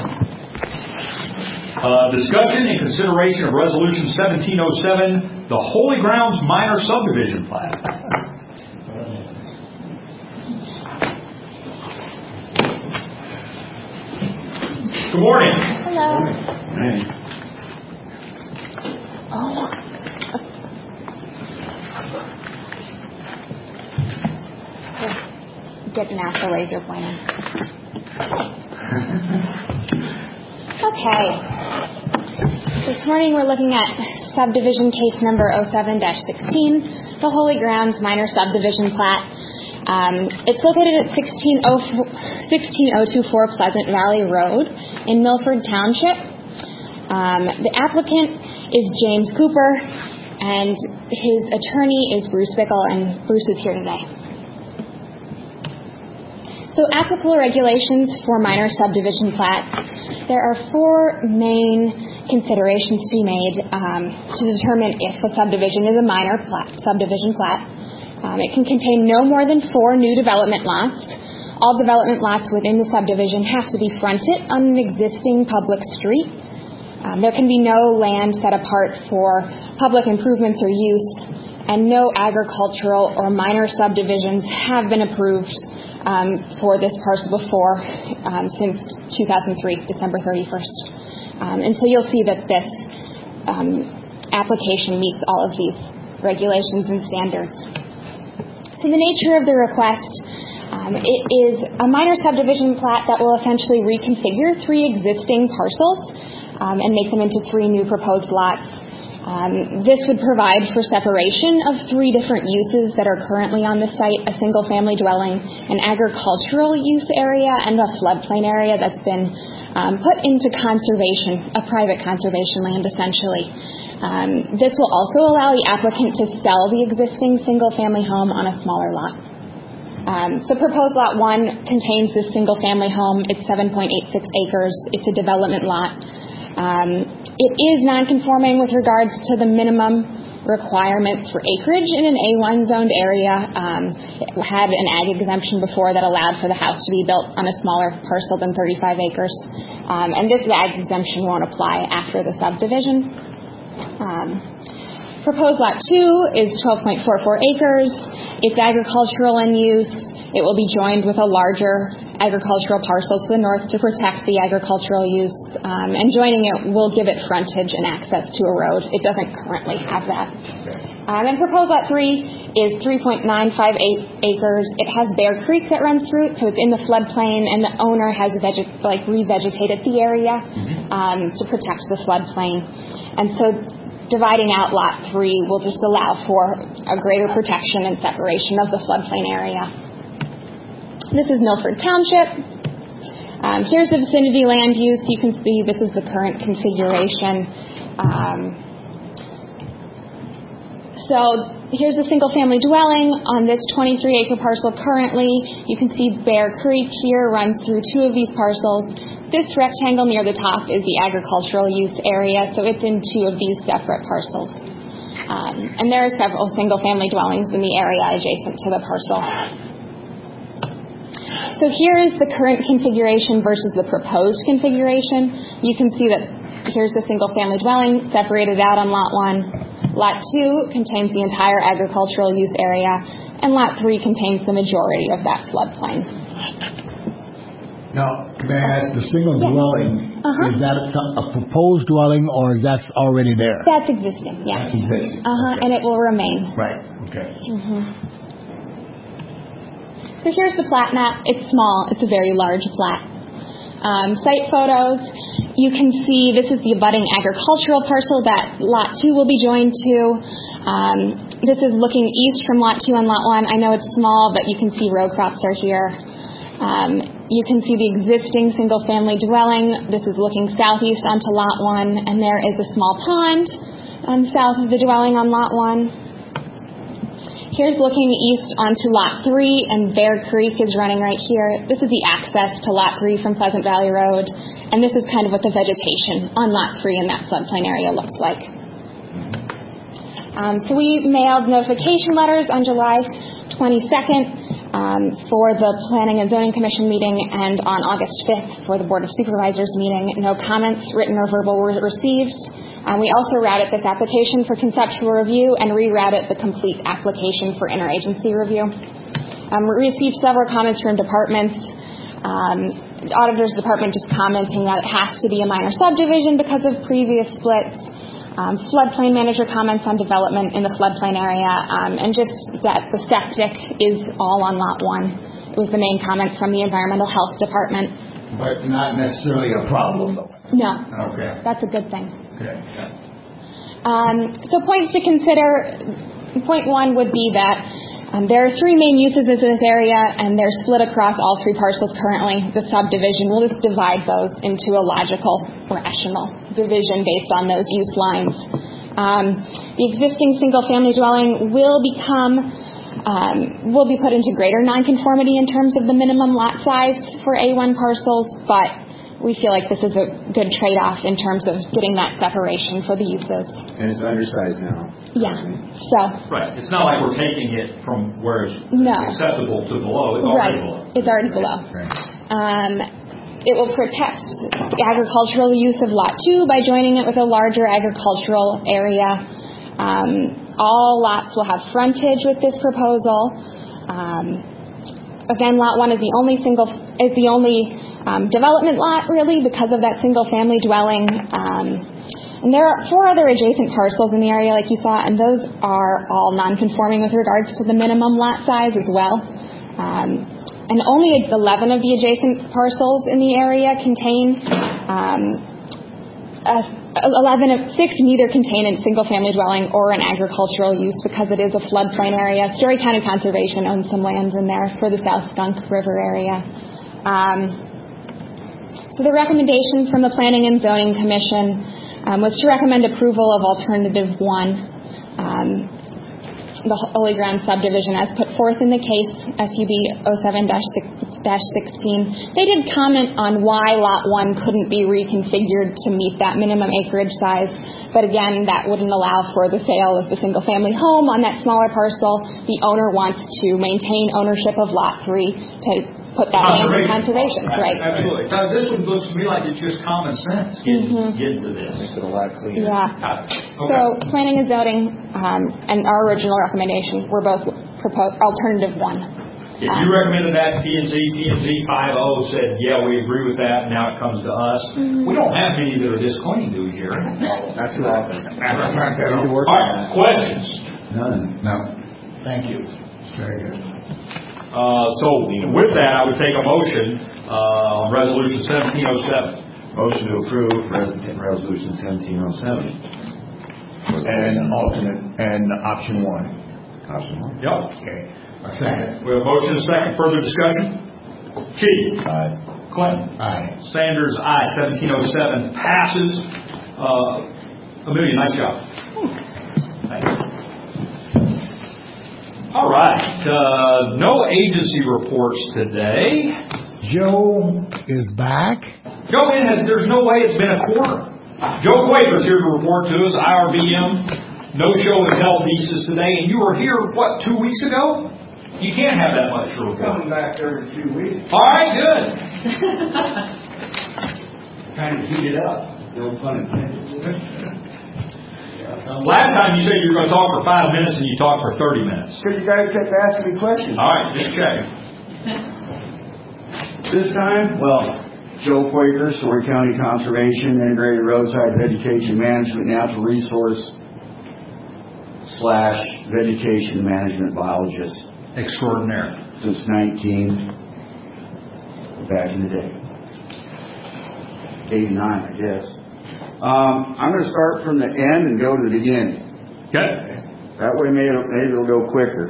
Uh, discussion and consideration of Resolution seventeen oh seven, the Holy Grounds Minor Subdivision Plat. Good morning. Hello. Hey. Oh. Get an actual laser pointer. Okay. This morning we're looking at subdivision case number oh seven dash sixteen, the Holy Grounds Minor Subdivision Plat. Um, it's located at sixteen oh twenty-four Pleasant Valley Road in Milford Township. Um, the applicant is James Cooper, and his attorney is Bruce Bickle, and Bruce is here today. So applicable regulations for minor subdivision plats. There are four main considerations to be made um, to determine if a subdivision is a minor plat, subdivision plat. Um, it can contain no more than four new development lots. All development lots within the subdivision have to be fronted on an existing public street. Um, there can be no land set apart for public improvements or use, and no agricultural or minor subdivisions have been approved um, for this parcel before um, since two thousand three, December thirty-first. Um, and so you'll see that this um, application meets all of these regulations and standards. So the nature of the request, um, it is a minor subdivision plat that will essentially reconfigure three existing parcels um, and make them into three new proposed lots. Um, this would provide for separation of three different uses that are currently on the site: a single-family dwelling, an agricultural use area, and a floodplain area that's been um, put into conservation, a private conservation land essentially. Um, this will also allow the applicant to sell the existing single-family home on a smaller lot. Um, so proposed lot one contains this single-family home. It's seven point eight six acres. It's a development lot. Um, it is non-conforming with regards to the minimum requirements for acreage in an A one zoned area. Um, it had an ag exemption before that allowed for the house to be built on a smaller parcel than thirty-five acres. Um, and this ag exemption won't apply after the subdivision. Um, proposed lot two is twelve point four four acres. It's agricultural in use. It will be joined with a larger agricultural parcel to the north to protect the agricultural use, um, and joining it will give it frontage and access to a road. It doesn't currently have that. Um, and proposed lot three is three point nine five eight acres. It has Bear Creek that runs through it, so it's in the floodplain, and the owner has veg- like revegetated the area um, to protect the floodplain. And so dividing out lot three will just allow for a greater protection and separation of the floodplain area. This is Milford Township. Um, here's the vicinity land use. You can see this is the current configuration. Um, so here's the single-family dwelling on this twenty-three acre parcel currently. You can see Bear Creek here runs through two of these parcels. This rectangle near the top is the agricultural use area, so it's in two of these separate parcels. Um, and there are several single-family dwellings in the area adjacent to the parcel. So here's the current configuration versus the proposed configuration. You can see that here's the single-family dwelling separated out on Lot one. Lot two contains the entire agricultural use area, and Lot three contains the majority of that floodplain. Now, may I ask, the single Yeah. dwelling, Uh-huh. is that a, a proposed dwelling, or is that already there? That's existing, yeah. That's existing. Uh-huh, Okay. and it will remain. Right, okay. Mm-hmm. So here's the plat map. It's small. It's a very large plat. Um, site photos. You can see this is the abutting agricultural parcel that Lot two will be joined to. Um, this is looking east from Lot two and Lot one. I know it's small, but you can see row crops are here. Um, you can see the existing single-family dwelling. This is looking southeast onto Lot one, and there is a small pond um, south of the dwelling on Lot one. Here's looking east onto Lot three, and Bear Creek is running right here. This is the access to Lot three from Pleasant Valley Road, and this is kind of what the vegetation on Lot three in that floodplain area looks like. Um, so we mailed notification letters on July twenty-second um, for the Planning and Zoning Commission meeting, and on August fifth for the Board of Supervisors meeting. No comments, written or verbal, were received. Um, we also routed this application for conceptual review and rerouted the complete application for interagency review. Um, we received several comments from departments. Um, the Auditor's Department just commenting that it has to be a minor subdivision because of previous splits. Um, floodplain manager comments on development in the floodplain area, um, and just that the septic is all on Lot one. It was the main comment from the Environmental Health Department. But not necessarily a problem, though. No. Okay. That's a good thing. Okay. Um, so points to consider. Point one would be that um, there are three main uses in this area, and they're split across all three parcels currently. The subdivision will just divide those into a logical, rational division based on those use lines. Um, the existing single-family dwelling will become, um, will be put into greater nonconformity in terms of the minimum lot size for A one parcels, but we feel like this is a good trade-off in terms of getting that separation for the uses. And it's undersized now. Yeah. So. Right. It's not like we're taking it from where it's No. acceptable to below. It's already Right. below. It's already below. Um, it will protect the agricultural use of Lot two by joining it with a larger agricultural area. Um, all lots will have frontage with this proposal. Um, again, Lot one is the only single is the only um, development lot really because of that single-family dwelling. Um, and there are four other adjacent parcels in the area, like you saw, and those are all non-conforming with regards to the minimum lot size as well. Um, And only eleven of the adjacent parcels in the area contain, um, uh, eleven of six neither contain a single-family dwelling or an agricultural use because it is a floodplain area. Story County Conservation owns some lands in there for the South Skunk River area. Um, so the recommendation from the Planning and Zoning Commission um, was to recommend approval of Alternative one. Um, the Holy Ground subdivision as put forth in the case S U B oh seven dash sixteen. They did comment on why Lot one couldn't be reconfigured to meet that minimum acreage size, but again, that wouldn't allow for the sale of the single-family home on that smaller parcel. The owner wants to maintain ownership of Lot three to put that land in conservation. Right. Absolutely. So this one looks to me like it's just common sense getting, mm-hmm. getting to this. Makes it a lot cleaner. Yeah. Okay. So planning and zoning um, and our original recommendation were both proposed alternative one. If you recommended that to P and Z, P and Z five oh said, yeah, we agree with that, and now it comes to us. Mm-hmm. We don't have many that are disclaimed, do we, Jerry? Not too often. All right, questions? None. No. Thank you. It's very good. Uh, so with that, I would take a motion uh, on Resolution seventeen oh seven. Motion to approve Resolution seventeen oh seven. And alternate, and option one. Option one. Yep. Okay. A second. We have a motion and a second. Further discussion? Chitty. Aye. Clinton. Aye. Sanders, aye. seventeen oh seven passes. Uh, Amelia, nice job. Thank you. All right. Uh, no agency reports today. Joe is back. Joe, it has, there's no way it's been a quarter. Joe Quaver's here to report to us, I R B M no-show in Televisa today, and you were here, what, two weeks ago? You can't have that much to report. Coming back there in two weeks. All right, good. Kind of heat it up. No pun intended. Last time you said you were going to talk for five minutes, and you talked for thirty minutes. Because you guys kept asking me questions. All right, just check. This time, well, Joe Quaker, Story County Conservation, Integrated Roadside Vegetation Management, Natural Resource slash Vegetation Management Biologist. Extraordinary. Since nineteen, back in the day. eighty-nine, I guess. Um, I'm going to start from the end and go to the beginning. Okay. That way maybe, maybe it'll go quicker.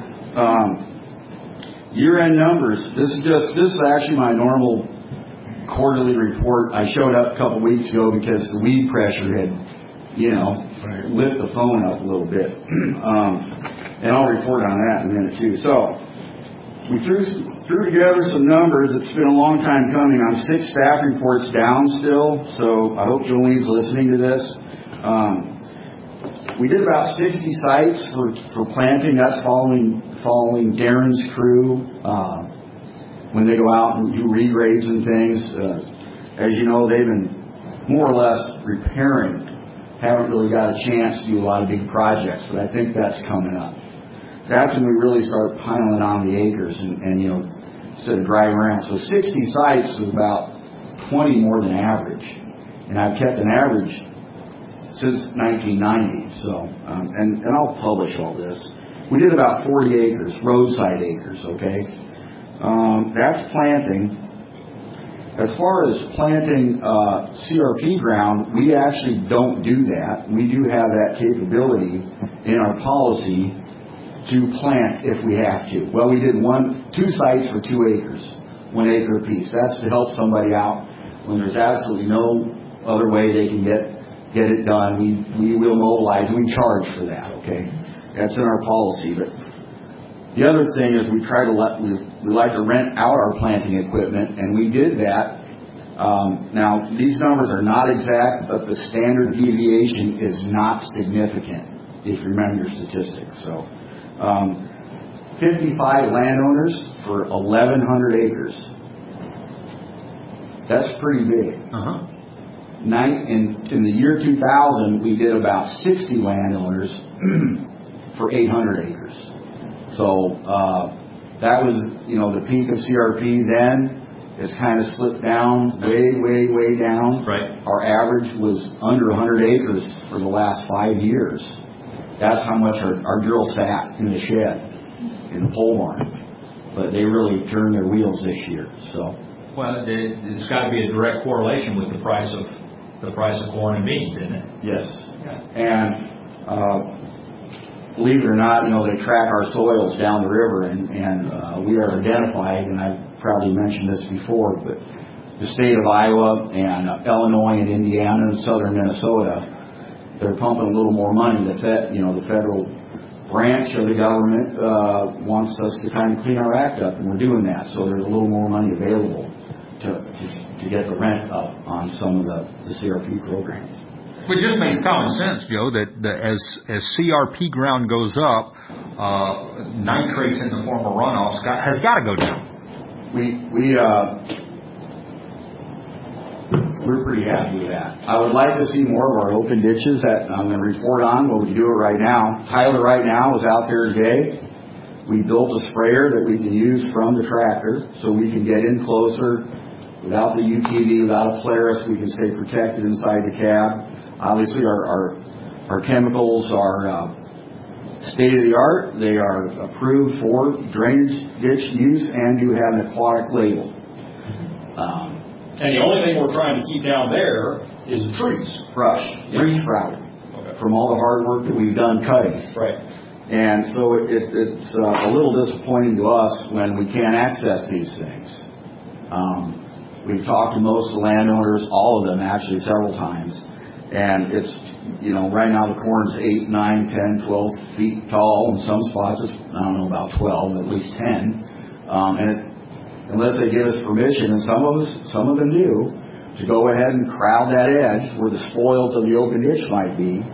Um, year-end numbers. This is just, this is actually my normal quarterly report. I showed up a couple weeks ago because the weed pressure had, you know, lit the phone up a little bit. um, and I'll report on that in a minute too. So, we threw, threw together some numbers. It's been a long time coming. I'm six staff reports down still, so I hope Jolene's listening to this. Um, we did about sixty sites for, for planting. That's following following Darren's crew uh, when they go out and do regrades and things. Uh, as you know, they've been more or less repairing. Haven't really got a chance to do a lot of big projects, but I think that's coming up. That's when we really start piling on the acres and, and you know, instead of driving around. So sixty sites was about twenty more than average. And I've kept an average since nineteen ninety. So, um, and, and I'll publish all this. We did about forty acres, roadside acres, okay? Um, that's planting. As far as planting uh, C R P ground, we actually don't do that. We do have that capability in our policy to plant if we have to. Well, we did one, two sites for two acres, one acre apiece. That's to help somebody out when there's absolutely no other way they can get get it done. We we will mobilize. We charge for that. Okay, that's in our policy. But the other thing is we try to let we we like to rent out our planting equipment, and we did that. Um, now these numbers are not exact, but the standard deviation is not significant if you remember your statistics. So. Um, fifty-five landowners for eleven hundred acres. That's pretty big. Uh-huh. Nine, in, in the year two thousand, we did about sixty landowners for eight hundred acres. So uh, that was, you know, the peak of C R P then. It's kind of slipped down, way, way, way down. Right. Our average was under one hundred acres for the last five years. That's how much our, our drill sat in the shed, in the pole barn. But they really turned their wheels this year. So, well, it, it's got to be a direct correlation with the price of the price of corn and beans, isn't it? Yes. Yeah. And uh, believe it or not, you know, they track our soils down the river, and, and uh, we are identified. And I've probably mentioned this before, but the state of Iowa and uh, Illinois and Indiana and southern Minnesota. They're pumping a little more money. The Fed, you know, the federal branch of the government uh, wants us to kind of clean our act up, and we're doing that. So there's a little more money available to to, to get the rent up on some of the, the C R P programs. But it just makes common sense, Joe, that the, as as C R P ground goes up, uh, nitrates in the form of runoffs got, has got to go down. We we. Uh, We're pretty happy with that. I would like to see more of our open ditches that I'm going to report on, but we can do it right now. Tyler right now is out there today. We built a sprayer that we can use from the tractor so we can get in closer without the U T V, without a Polaris. We can stay protected inside the cab. Obviously, our our, our chemicals are uh, state-of-the-art. They are approved for drainage ditch use and do have an aquatic label. Um, And the only thing we're trying to keep down there is the trees. Brush. Yeah. Tree sprouting. Okay. From all the hard work that we've done cutting. Right. And so it, it, it's uh, a little disappointing to us when we can't access these things. Um, we've talked to most of the landowners, all of them actually several times. And it's, you know, right now the corn's eight, nine, ten, twelve feet tall. In some spots it's, I don't know about twelve, at least ten. Um, and it, unless they give us permission, and some of us, some of them do, to go ahead and crowd that edge where the spoils of the open ditch might be,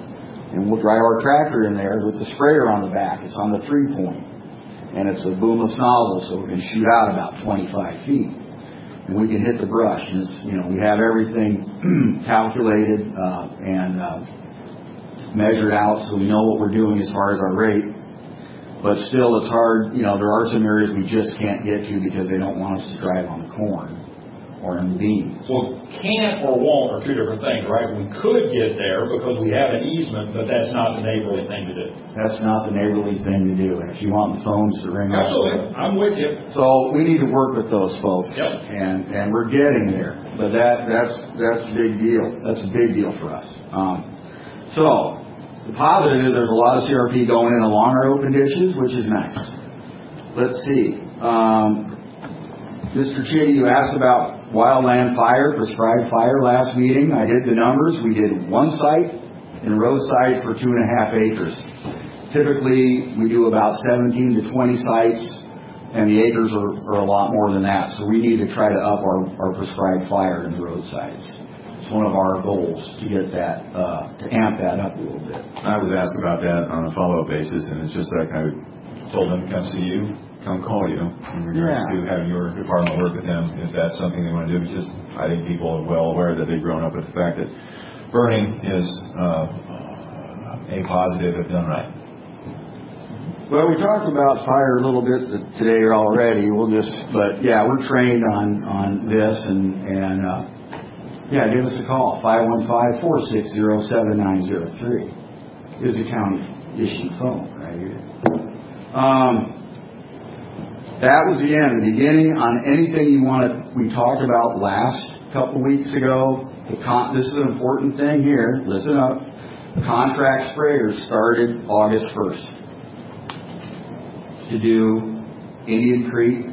and we'll drive our tractor in there with the sprayer on the back. It's on the three point, and it's a boomless nozzle, so we can shoot out about twenty-five feet, and we can hit the brush. And it's, you know, we have everything calculated uh, and uh, measured out, so we know what we're doing as far as our rate. But still, it's hard. You know, there are some areas we just can't get to because they don't want us to drive on the corn or in the beans. Well, can't or won't are two different things, right? We could get there because we have an easement, but that's not the neighborly thing to do. That's not the neighborly thing to do. And if you want the phones to ring up. Absolutely. I'm with you. So we need to work with those folks. Yep. And and we're getting there. But that that's that's a big deal. That's a big deal for us. Um, so the positive is there's a lot of C R P going in along our open ditches, which is nice. Let's see. Um, Mister Chitty, you asked about wildland fire, prescribed fire last meeting. I did the numbers. We did one site and roadside for two and a half acres. Typically, we do about seventeen to twenty sites, and the acres are, are a lot more than that. So we need to try to up our, our prescribed fire in the roadsides. It's one of our goals to get that, uh, to amp that up a little bit. I was asked about that on a follow-up basis, and it's just like I told them to come see you. Come call you in regards Yeah. to having your department work with them if that's something they want to do. Because I think people are well aware that they've grown up with the fact that burning is uh, a positive if done right. Well, we talked about fire a little bit today already. We'll just, but yeah, we're trained on on this, and and uh, yeah, give us a call five one five, four six zero, seven nine zero three is a county issued phone right here. Um. That was the end. The beginning on anything you want to, we talked about last couple weeks ago. The con, this is an important thing here. Listen up. Contract sprayers started August first to do Indian Creek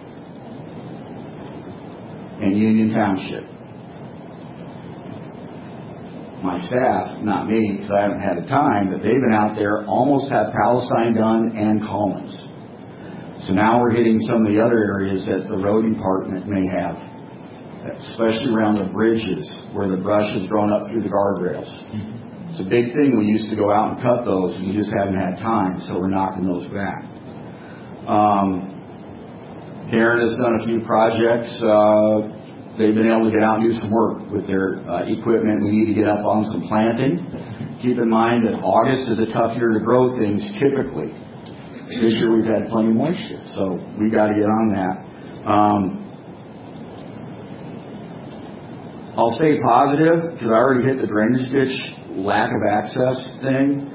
and Union Township. My staff, not me, because I haven't had the time, but they've been out there, almost had Palestine done and Collins. So now we're hitting some of the other areas that the road department may have, especially around the bridges where the brush has grown up through the guardrails. It's a big thing. We used to go out and cut those, and we just haven't had time, so we're knocking those back. Um, Darren has done a few projects. Uh, they've been able to get out and do some work with their uh, equipment. We need to get up on some planting. Keep in mind that August is a tough year to grow things typically. This year we've had plenty of moisture, so we got to get on that. Um, I'll stay positive because I already hit the drainage ditch lack of access thing.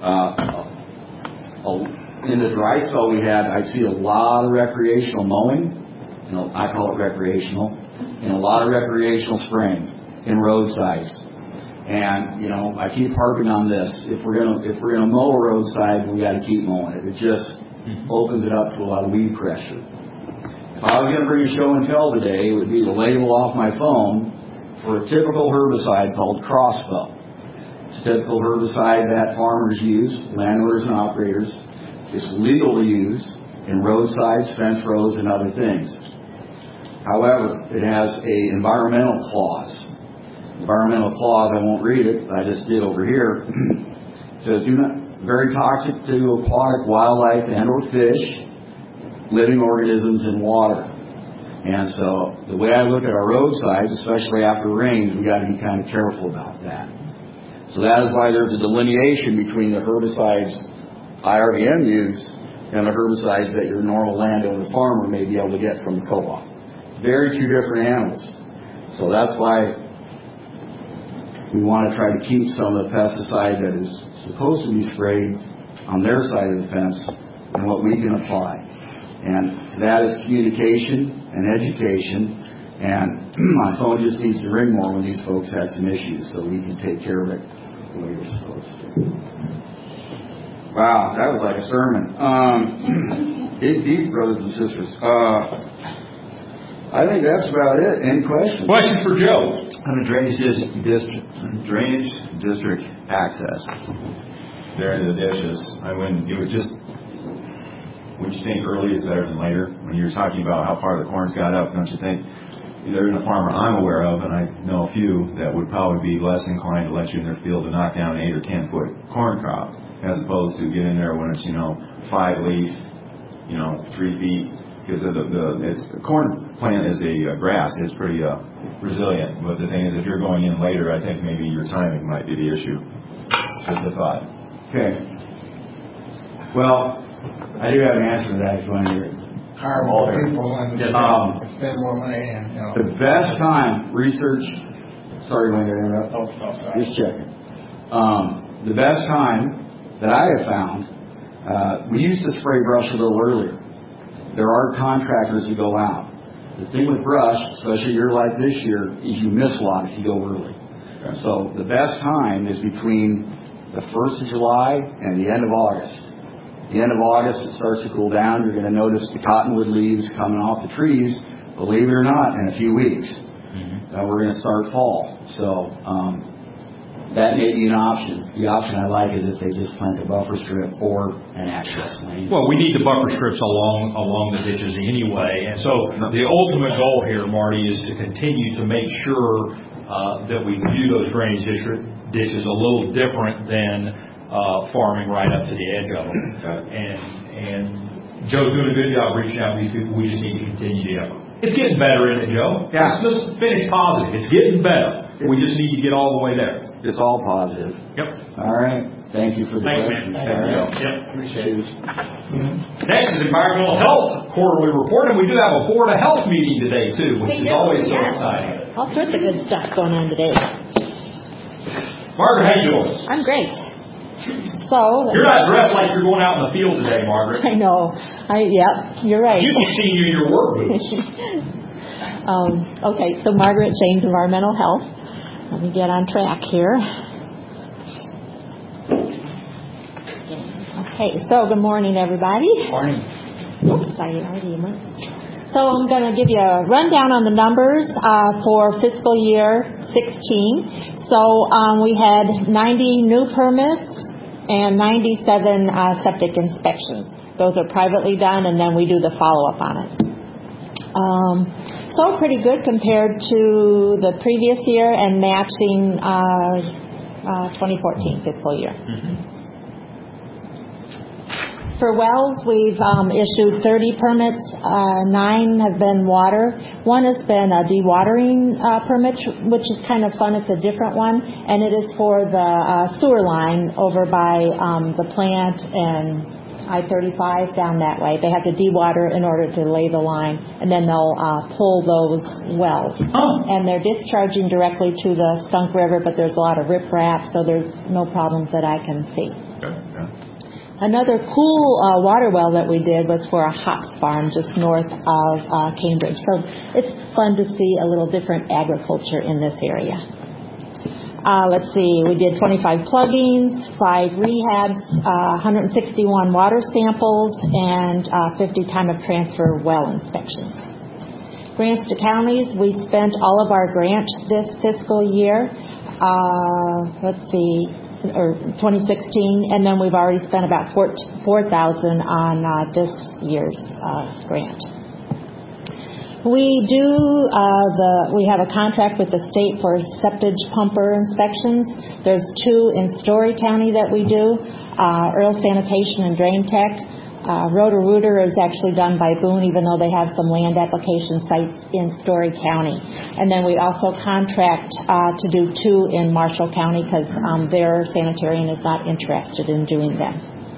Uh, in the dry spell we had, I see a lot of recreational mowing. You know, I call it recreational, and a lot of recreational spraying in roadsides. And, you know, I keep harping on this. If we're gonna if we're gonna mow a roadside, we got to keep mowing it. It just opens it up to a lot of weed pressure. If I was gonna bring a show and tell today, it would be the label off my phone for a typical herbicide called Crossbow. It's a typical herbicide that farmers use, landowners and operators. It's legal to use in roadsides, fence rows, and other things. However, it has a environmental clause. Environmental clause, I won't read it, I just did over here. It says, do not, very toxic to aquatic wildlife and or fish, living organisms in water. And so the way I look at our roadsides, especially after rains, we got to be kind of careful about that. So that is why there's a delineation between the herbicides I R B M use and the herbicides that your normal landowner farmer may be able to get from the co-op. Very two different animals. So that's why we want to try to keep some of the pesticide that is supposed to be sprayed on their side of the fence and what we can apply. And that is communication and education. And my phone just needs to ring more when these folks have some issues so we can take care of it the way we're supposed to. Wow, that was like a sermon. Um, dig deep, brothers and sisters. Uh, I think that's about it. Any questions? Questions for Joe? On the drainage district, drainage district access there into the ditches, I wouldn't. It would just. Would you think early is better than later? When you were talking about how far the corn's got up, don't you think there isn't a farmer I'm aware of, and I know a few, that would probably be less inclined to let you in their field to knock down an eight or ten foot corn crop, as opposed to get in there when it's, you know, five leaf, you know, three feet, because the, the, it's, the corn plant is a uh, grass, it's pretty uh, resilient, but the thing is, if you're going in later, I think maybe your timing might be the issue. Just a thought. Okay. Well, I do have an answer to that if you want to hear it. Hire more people and um, spend more money. And, you know. The best time, research, sorry, Wayne, to interrupt. Oh, oh, sorry. Just checking. Um, the best time that I have found, uh, we used to spray brush a little earlier. There are contractors who go out. The thing with brush, especially a year like this year, is you miss a lot if you go early. Okay. So the best time is between the first of July and the end of August. The end of August, it starts to cool down. You're going to notice the cottonwood leaves coming off the trees, believe it or not, in a few weeks. Mm-hmm. Uh, we're going to start fall. So um, that may be an option. The option I like is if they just plant a buffer strip or an access lane. Well, we need the buffer strips along along the ditches anyway. And so the ultimate goal here, Marty, is to continue to make sure uh, that we view those drainage ditches a little different than Uh, farming right up to the edge of them. And and Joe's doing a good job reaching out to these people. We just need to continue the effort. It's getting better, isn't it, Joe? Yeah. Let's, let's finish positive. It's getting better. We just need to get all the way there. It's all positive. Yep. All right. Thank you for the Thanks, question. man. Thank you. Yep. Appreciate it. Next is Environmental Health Quarterly Report, and we do have a Board of Health meeting today, too, which is always so exciting. All sorts of good stuff going on today. Margaret, how you doing? I'm great. So you're not dressed like you're going out in the field today, Margaret. I know. I yeah, you're right. You can see you in your work boots. um, okay, so Margaret James, Environmental Health. Let me get on track here. Okay, so good morning, everybody. Morning. Oops, I already went. So I'm going to give you a rundown on the numbers uh, for fiscal year sixteen. So um, we had ninety new permits and ninety-seven uh, septic inspections. Those are privately done, and then we do the follow-up on it. Um, so pretty good compared to the previous year and matching uh, uh, twenty fourteen fiscal year. Mm-hmm. For wells, we've um, issued thirty permits. Uh, nine have been water. One has been a dewatering uh, permit, which is kind of fun. It's a different one, and it is for the uh, sewer line over by um, the plant and I thirty-five down that way. They have to dewater in order to lay the line, and then they'll uh, pull those wells. Oh. And they're discharging directly to the Skunk River, but there's a lot of riprap, so there's no problems that I can see. Okay. Yeah. Another cool uh, water well that we did was for a hops farm just north of uh, Cambridge. So it's fun to see a little different agriculture in this area. Uh, let's see, we did twenty-five pluggings, five rehabs, uh, one hundred sixty-one water samples, and uh, fifty time of transfer well inspections. Grants to counties, we spent all of our grant this fiscal year. Uh, let's see. Or twenty sixteen, and then we've already spent about four thousand on uh, this year's uh, grant. We do uh, the we have a contract with the state for septic pumper inspections. There's two in Story County that we do, uh, Earl Sanitation and Drain Tech. Uh, Roto-Rooter is actually done by Boone, even though they have some land application sites in Story County. And then we also contract uh, to do two in Marshall County because um, their sanitarian is not interested in doing them.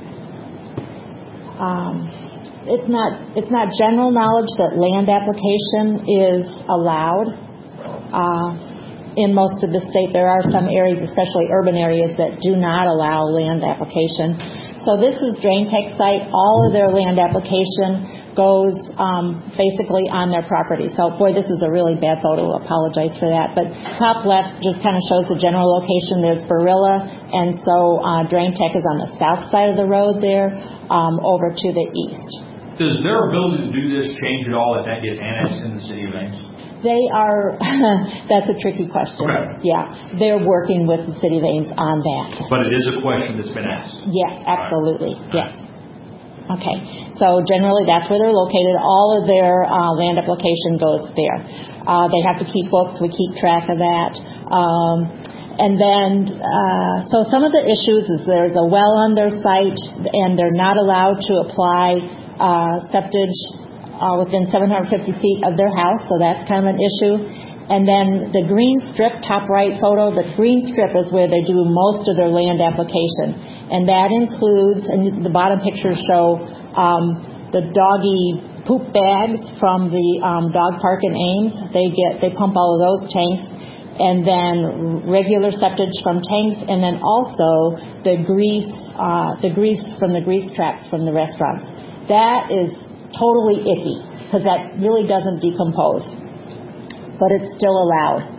Um, it's not it's not general knowledge that land application is allowed. Uh, in most of the state, there are some areas, especially urban areas, that do not allow land application. So this is Drain Tech site. All of their land application goes um, basically on their property. So, boy, this is a really bad photo. Apologize for that. But top left just kind of shows the general location. There's Barilla, and so uh, Drain Tech is on the south side of the road there, um, over to the east. Does their ability to do this change at all if that gets annexed in the city of Ames? They are, that's a tricky question. Okay. Yeah, they're working with the City of Ames on that. But it is a question that's been asked. Yes, absolutely, right. yes. Okay, so generally that's where they're located. All of their uh, land application goes there. Uh, they have to keep books. We keep track of that. Um, and then, uh, so some of the issues is there's a well on their site, and they're not allowed to apply uh, septage uh, within seven hundred fifty feet of their house, so that's kind of an issue. And then the green strip, top right photo, the green strip is where they do most of their land application. And that includes, and the bottom pictures show um, the doggy poop bags from the um, dog park in Ames. They get, they pump all of those tanks. And then regular septage from tanks, and then also the grease, uh, the grease from the grease traps from the restaurants. That is totally icky, because that really doesn't decompose. But it's still allowed.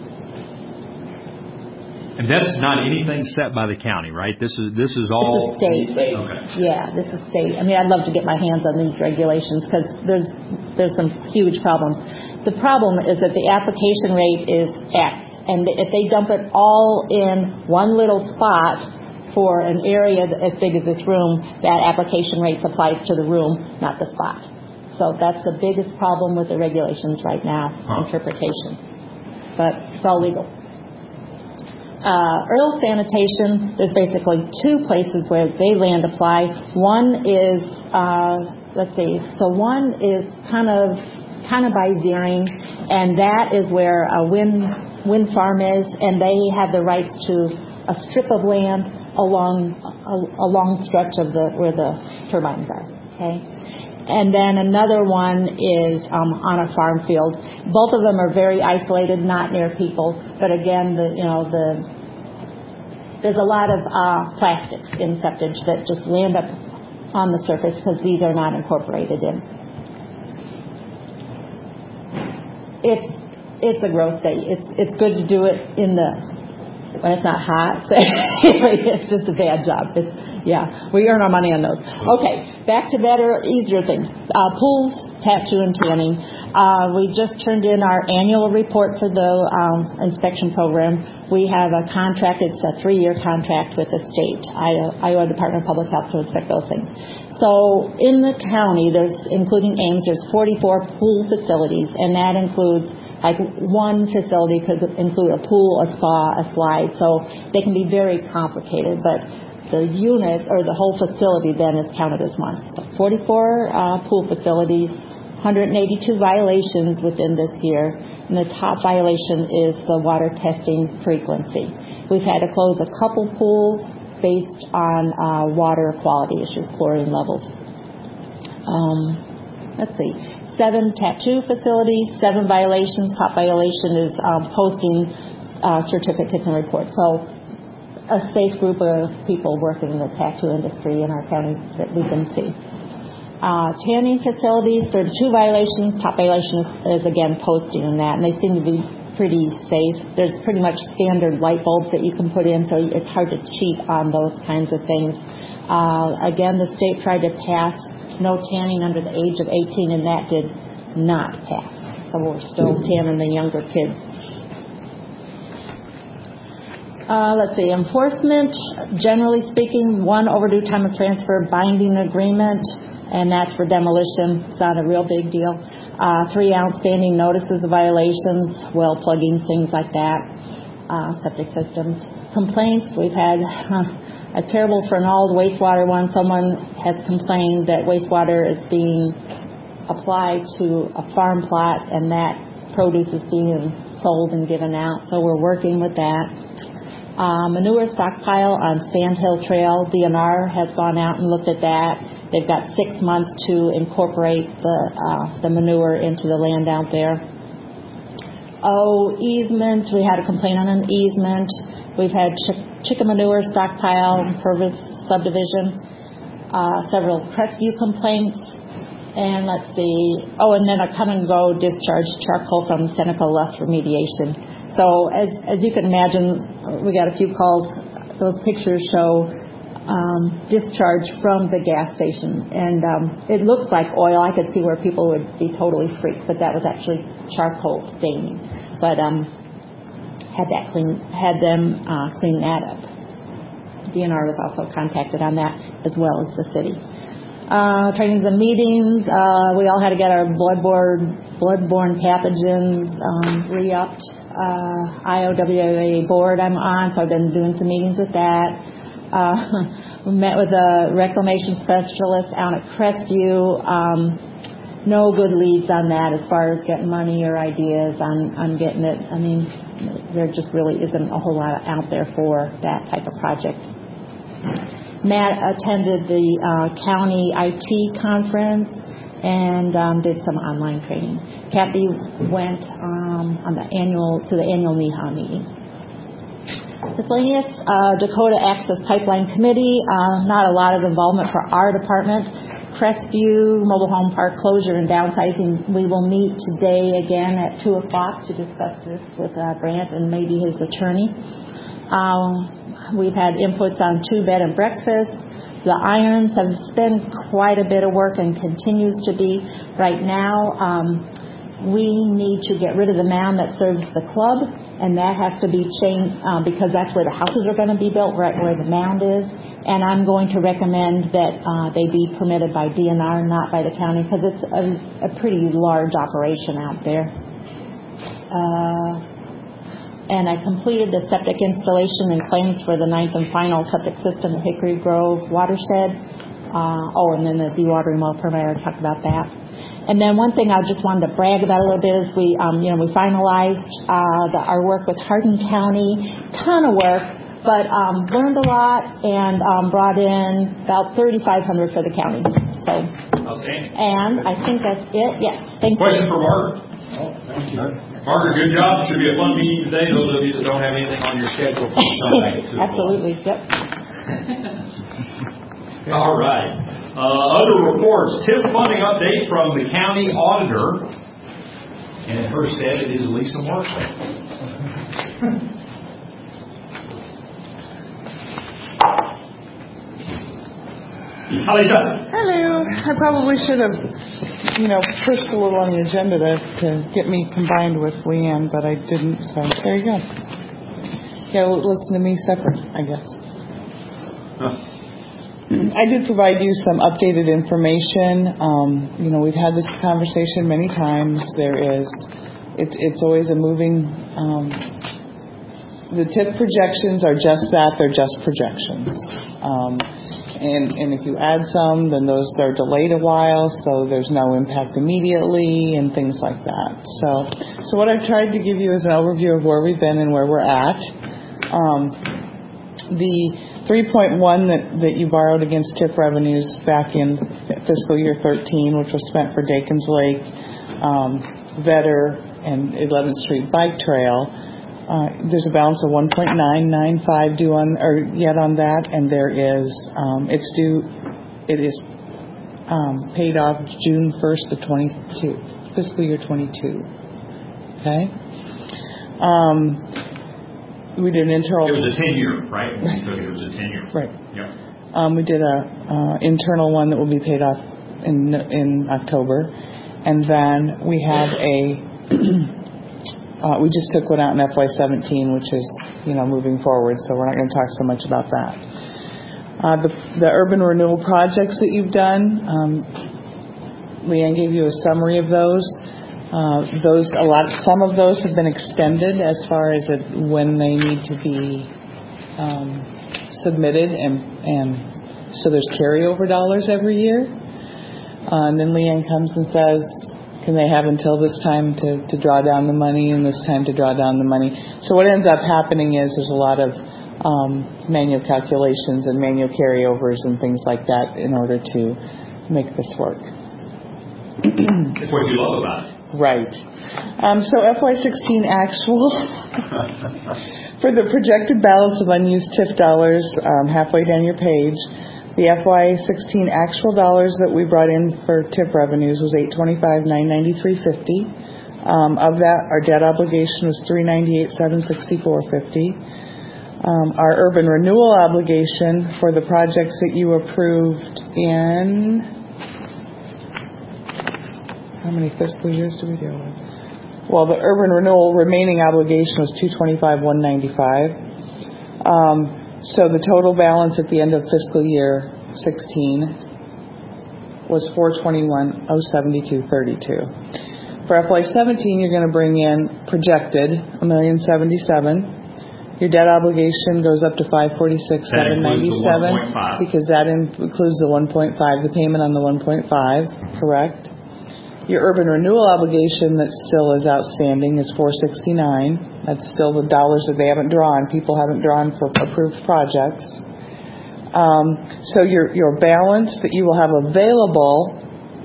And that's not anything set by the county, right? This is this is all this is state. Okay. Yeah, this is state. I mean, I'd love to get my hands on these regulations because there's there's some huge problems. The problem is that the application rate is X, and if they dump it all in one little spot for an area as big as this room, that application rate applies to the room, not the spot. So that's the biggest problem with the regulations right now, huh. interpretation. But it's all legal. Uh, Earl Sanitation, there's basically two places where they land apply. One is, uh, let's see, so one is kind of kind of by Zeering, and that is where a wind wind farm is, and they have the rights to a strip of land along a, a long stretch of the where the turbines are. Okay. And then another one is um, on a farm field. Both of them are very isolated, not near people. But again, the you know the there's a lot of uh, plastics in septage that just land up on the surface because these are not incorporated in. It's it's a gross day. It's it's good to do it in the when it's not hot. It's just a bad job. It's, yeah, we earn our money on those. Okay, back to better, easier things. Uh, pools, tattoo, and tanning. Uh, we just turned in our annual report for the um, inspection program. We have a contract. It's a three-year contract with the state, Iowa Department of Public Health, to inspect those things. So in the county, there's, including Ames, there's forty-four pool facilities, and that includes like one facility could include a pool, a spa, a slide, so they can be very complicated, but the unit or the whole facility then is counted as one. So forty-four uh, pool facilities, one hundred eighty-two violations within this year, and the top violation is the water testing frequency. We've had to close a couple pools based on uh, water quality issues, chlorine levels. Um, let's see. Seven tattoo facilities, seven violations. Top violation is um, posting uh, certificates and reports. So a safe group of people working in the tattoo industry in our county that we can see. Uh, tanning facilities, thirty-two violations. Top violation is, is again posting in that, and they seem to be pretty safe. There's pretty much standard light bulbs that you can put in, so it's hard to cheat on those kinds of things. Uh, again, the state tried to pass no tanning under the age of eighteen, and that did not pass. So we're still tanning the younger kids. Uh, let's see, enforcement, generally speaking, one overdue time of transfer binding agreement, and that's for demolition. It's not a real big deal. Uh, three outstanding notices of violations, well plugging, things like that, uh, septic systems. Complaints, we've had uh, a terrible for an old wastewater one. Someone has complained that wastewater is being applied to a farm plot and that produce is being sold and given out. So we're working with that. Uh, manure stockpile on Sand Hill Trail. D N R has gone out and looked at that. They've got six months to incorporate the uh, the manure into the land out there. Oh, easement. We had a complaint on an easement. We've had ch- chicken manure stockpile in Purvis subdivision, uh, several Crestview complaints, and let's see, oh, and then a come and go discharge charcoal from Seneca Luft remediation. So as as you can imagine, we got a few calls. Those pictures show um, discharge from the gas station, and um, it looks like oil. I could see where people would be totally freaked, but that was actually charcoal staining. But um. Had that clean, had them uh, clean that up. D N R was also contacted on that, as well as the city. uh, trainings and meetings. Uh, we all had to get our bloodborne, bloodborne pathogens um, re-upped. Uh, I O W A board I'm on, so I've been doing some meetings with that. Uh, we met with a reclamation specialist out at Crestview. Um, no good leads on that as far as getting money or ideas on, on getting it. I mean, there just really isn't a whole lot out there for that type of project. Matt attended the uh, county I T conference and um, did some online training. Kathy went um, on the annual to the annual N E H A meeting. Miscellaneous uh, Dakota Access Pipeline Committee. Uh, not a lot of involvement for our department. Crestview Mobile Home Park closure and downsizing. We will meet today again at two o'clock to discuss this with uh, Brant and maybe his attorney. Um, we've had inputs on two bed and breakfast. The irons have been quite a bit of work and continues to be right now. Um, we need to get rid of the mound that serves the club, and that has to be changed uh, because that's where the houses are going to be built, right where the mound is. And I'm going to recommend that uh, they be permitted by D N R, not by the county, because it's a, a pretty large operation out there. Uh, and I completed the septic installation and claims for the ninth and final septic system at Hickory Grove Watershed. Uh, oh, and then the dewatering well permit, I talked about that. And then one thing I just wanted to brag about a little bit is we, um, you know, we finalized uh, the, our work with Hardin County, ton of work, but um, learned a lot and um, brought in about thirty-five hundred for the county. So, outstanding. And I think that's it. Yes. Thank Question you. for Margaret. Oh, thank you. Margaret, good job. Should be a fun meeting today. Those of you that don't have anything on your schedule, please come back at two o'clock. Absolutely. Yep. All right. Uh, other reports. T I F funding update from the county auditor. And at her said it is Lisa Marshall. Hi, Lisa. Hello. I probably should have, you know, pushed a little on the agenda to, to get me combined with Leanne, but I didn't, so there you go. Yeah, listen to me separate, I guess. Huh. I did provide you some updated information. Um, you know, we've had this conversation many times. There is, it, it's always a moving, um, the T I F projections are just that, they're just projections. Um, And, and if you add some, then those are delayed a while, so there's no impact immediately and things like that. So, so what I've tried to give you is an overview of where we've been and where we're at. Um, the three point one that, that you borrowed against T I F revenues back in fiscal year thirteen, which was spent for Dakins Lake, um, Vetter, and eleventh Street Bike Trail. Uh, there's a balance of one point nine nine five due on, or yet on that, and there is, um, it's due, it is um, paid off June first of twenty-two, fiscal year twenty-two. Okay? Um, we did an internal. It was a ten-year, right? When you took it, it was a ten-year. Right. Yep. Um, we did a uh, internal one that will be paid off in in October, and then we have a. Uh, we just took one out in F Y seventeen, which is, you know, moving forward, so we're not going to talk so much about that. Uh, the, the urban renewal projects that you've done, um, Leanne gave you a summary of those. Uh, those, a lot, some of those have been extended as far as it, when they need to be um, submitted, and, and so there's carryover dollars every year. Uh, and then Leanne comes and says, can they have until this time to, to draw down the money and this time to draw down the money. So what ends up happening is there's a lot of um, manual calculations and manual carryovers and things like that in order to make this work. That's what you love about it. Right. Um, so F Y sixteen actual for the projected balance of unused T I F dollars um, halfway down your page. The F Y sixteen actual dollars that we brought in for T I F revenues was eight twenty-five nine ninety-three fifty. Um, of that, our debt obligation was three ninety-eight seven sixty-four fifty. Um, our urban renewal obligation for the projects that you approved in, how many fiscal years do we deal with? Well, the urban renewal remaining obligation was two twenty-five one ninety-five. Um, So the total balance at the end of fiscal year sixteen was four twenty-one oh seventy-two thirty-two. For F Y seventeen, you're going to bring in projected a million seventy-seven. Your debt obligation goes up to five forty-six seven ninety-seven because that includes the one point five, the payment on the one point five, correct? Your urban renewal obligation that still is outstanding is four sixty-nine. That's still the dollars that they haven't drawn. People haven't drawn for approved projects. Um, so your your balance that you will have available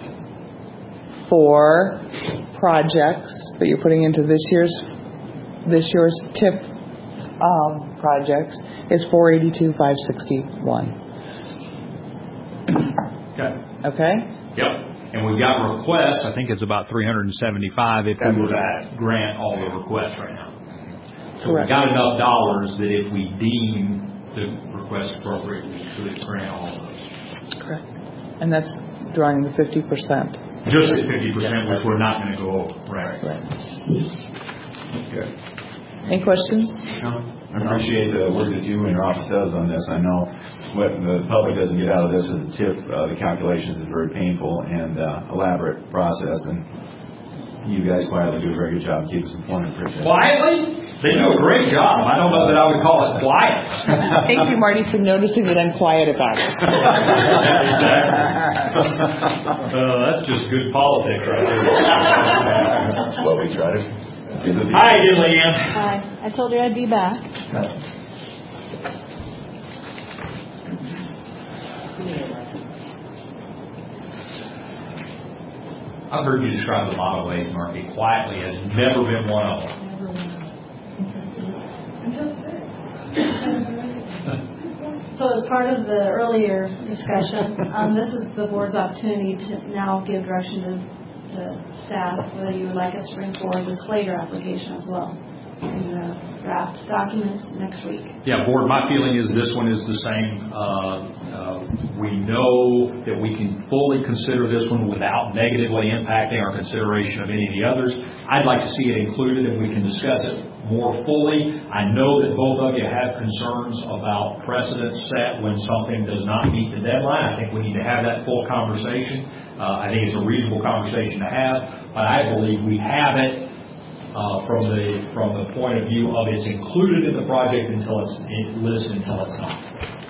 for projects that you're putting into this year's this year's T I P um, projects is four eighty-two five sixty-one. Okay. Okay. Yep. And we've got requests. I think it's about three hundred seventy-five if we were to grant all the requests right now. So Correct. we've got enough dollars that if we deem the request appropriate, we could grant all of those. Correct. And that's drawing the fifty percent. Just at fifty percent, which we're not going to go over. Right. Right. Good. Any questions? No. I appreciate the work that you and your office does on this. I know what the public doesn't get out of this is the tip. Uh, the calculations is a very painful and uh, elaborate process, and you guys quietly do a very good job keeping us informed. Appreciate it. Quietly? They do a great job. I don't know that I would call it quiet. Thank you, Marty, for noticing that I'm quiet about it. uh, that's just good politics right there. That's what we try to do. Hi, Leanne. Hi. I told you I'd be back. I've heard you describe the model ways market quietly has never been one of them. So as part of the earlier discussion, um, this is the board's opportunity to now give direction to, to staff whether you would like us to bring forward the Slater application as well in the draft documents next week. Yeah, board, my feeling is this one is the same. Uh, uh, we know that we can fully consider this one without negatively impacting our consideration of any of the others. I'd like to see it included and we can discuss it more fully. I know that both of you have concerns about precedent set when something does not meet the deadline. I think we need to have that full conversation. Uh, I think it's a reasonable conversation to have, but I believe we have it uh, from the from the point of view of it's included in the project until it's listed until it's not.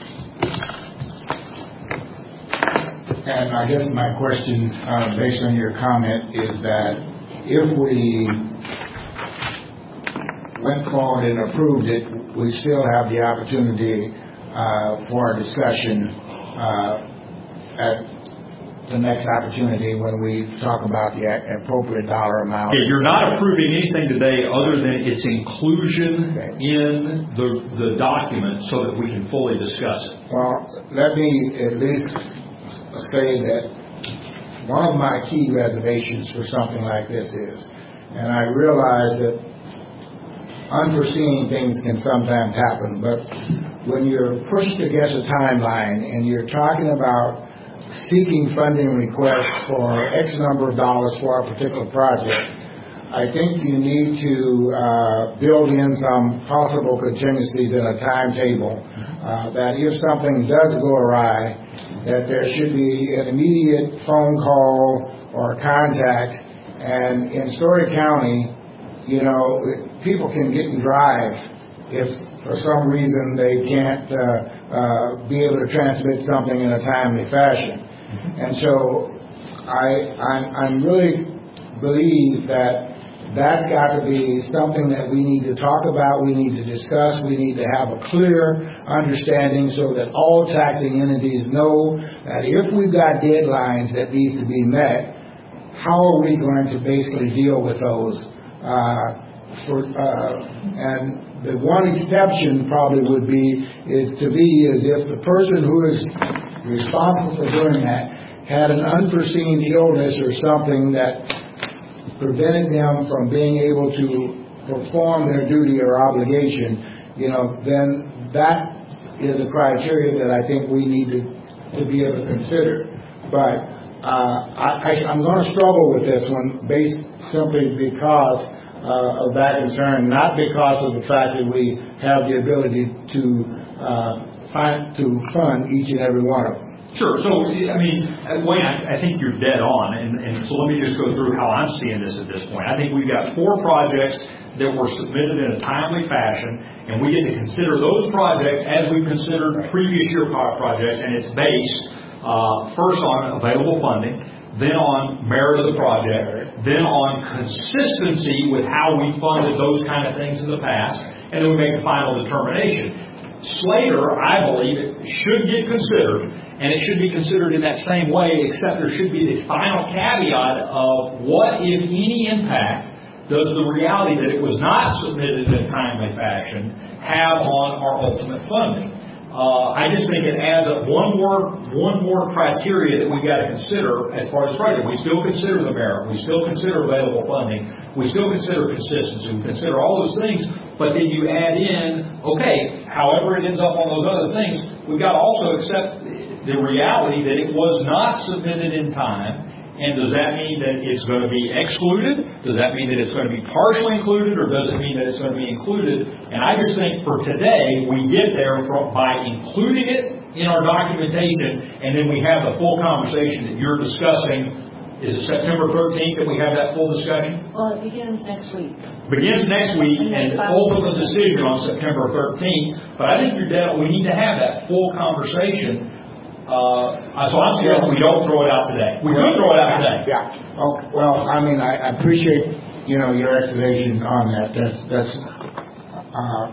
And I guess my question, uh, based on your comment, is that if we went forward and approved it, we still have the opportunity uh, for a discussion uh, at the next opportunity when we talk about the appropriate dollar amount. Okay, you're not approving anything today other than its inclusion okay. in the the document so that we can fully discuss it. Well, let me at least say that one of my key reservations for something like this is, and I realize that unforeseen things can sometimes happen, but when you're pushed against a timeline and you're talking about seeking funding requests for X number of dollars for a particular project, I think you need to uh, build in some possible contingencies in a timetable uh, that if something does go awry, that there should be an immediate phone call or contact. And in Story County, you know, people can get and drive if for some reason they can't uh, uh, be able to transmit something in a timely fashion. And so I I'm, I'm really believe that that's got to be something that we need to talk about, we need to discuss, we need to have a clear understanding so that all taxing entities know that if we've got deadlines that need to be met, how are we going to basically deal with those? Uh, for, uh, and the one exception probably would be is to be is if the person who is responsible for doing that had an unforeseen illness or something that prevented them from being able to perform their duty or obligation, you know, then that is a criteria that I think we need to, to be able to consider. But uh, I, I, I'm going to struggle with this one based simply because uh, of that concern, not because of the fact that we have the ability to uh, find to fund each and every one of them. Sure. So, I mean, Wayne, I, I think you're dead on, and, and so let me just go through how I'm seeing this at this point. I think we've got four projects that were submitted in a timely fashion, and we get to consider those projects as we've considered previous year projects, and it's based uh, first on available funding, then on merit of the project, then on consistency with how we funded those kind of things in the past, and then we make a final determination. Slater, I believe, it should get considered, and it should be considered in that same way, except there should be the final caveat of what, if any, impact does the reality that it was not submitted in a timely fashion have on our ultimate funding. Uh, I just think it adds up one more one more criteria that we got to consider as far as project. We still consider the merit. We still consider available funding. We still consider consistency. We consider all those things. But then you add in, okay, however it ends up on those other things, we've got to also accept the reality that it was not submitted in time. And does that mean that it's going to be excluded? Does that mean that it's going to be partially included, or does it mean that it's going to be included? And I just think for today, we get there from, by including it in our documentation, and then we have the full conversation that you're discussing. Is it September thirteenth that we have that full discussion? Well, it begins next week. Begins next week, and ultimate decision on September thirteenth. But I think you're dead. We need to have that full conversation. Uh, so I'm suggesting we don't throw it out today. We could throw it out today. Yeah. Okay. Well, I mean, I, I appreciate, you know, your explanation on that. That's, that's, uh,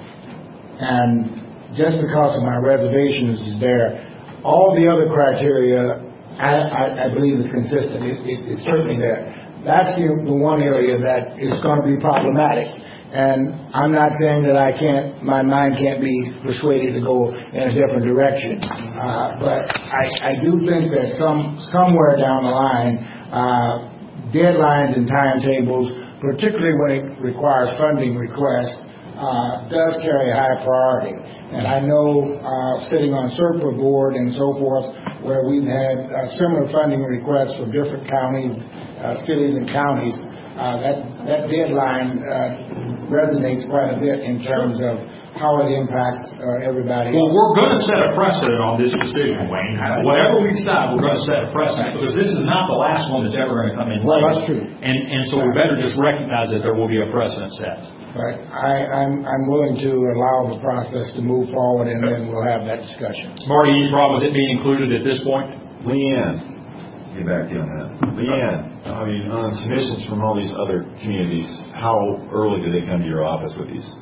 and just because of my reservations is there, all the other criteria, I, I, I believe is consistent. It, it, it's certainly there. That's the, the one area that is going to be problematic. And I'm not saying that I can't, my mind can't be persuaded to go in a different direction. Uh, but I, I do think that some somewhere down the line, uh, deadlines and timetables, particularly when it requires funding requests, uh, does carry a high priority. And I know uh, sitting on SERPA board and so forth, where we've had uh, similar funding requests from different counties, uh, cities and counties, uh, that, that deadline uh, resonates quite a bit in terms of how it impacts uh, everybody well, else. Well, we're going to set a precedent on this decision, Wayne. Whatever we decide, we're going to set a precedent, because this is not the last one that's ever going to come in. Well, that's true. And, and so we better just recognize that there will be a precedent set. But I, I'm, I'm willing to allow the process to move forward, and then we'll have that discussion. Marty, any problem with it being included at this point? Leanne, get back to you on that. Leanne, I mean, on submissions from all these other communities, how early do they come to your office with these?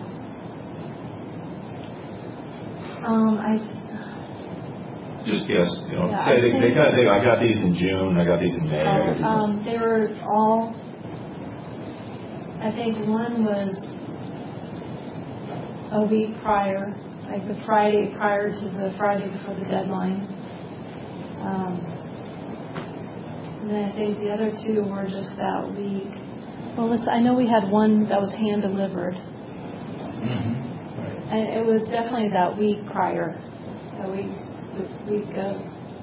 Um, I just guess, you know, yeah, say they, think, they kind of think, I got these in June, I got these in May. I got these um, they were all, I think one was a week prior, like the Friday prior to the Friday before the deadline. Um, and then I think the other two were just that week. Well, listen, I know we had one that was hand delivered. Mm-hmm. And it was definitely that week prior, that week, the week of,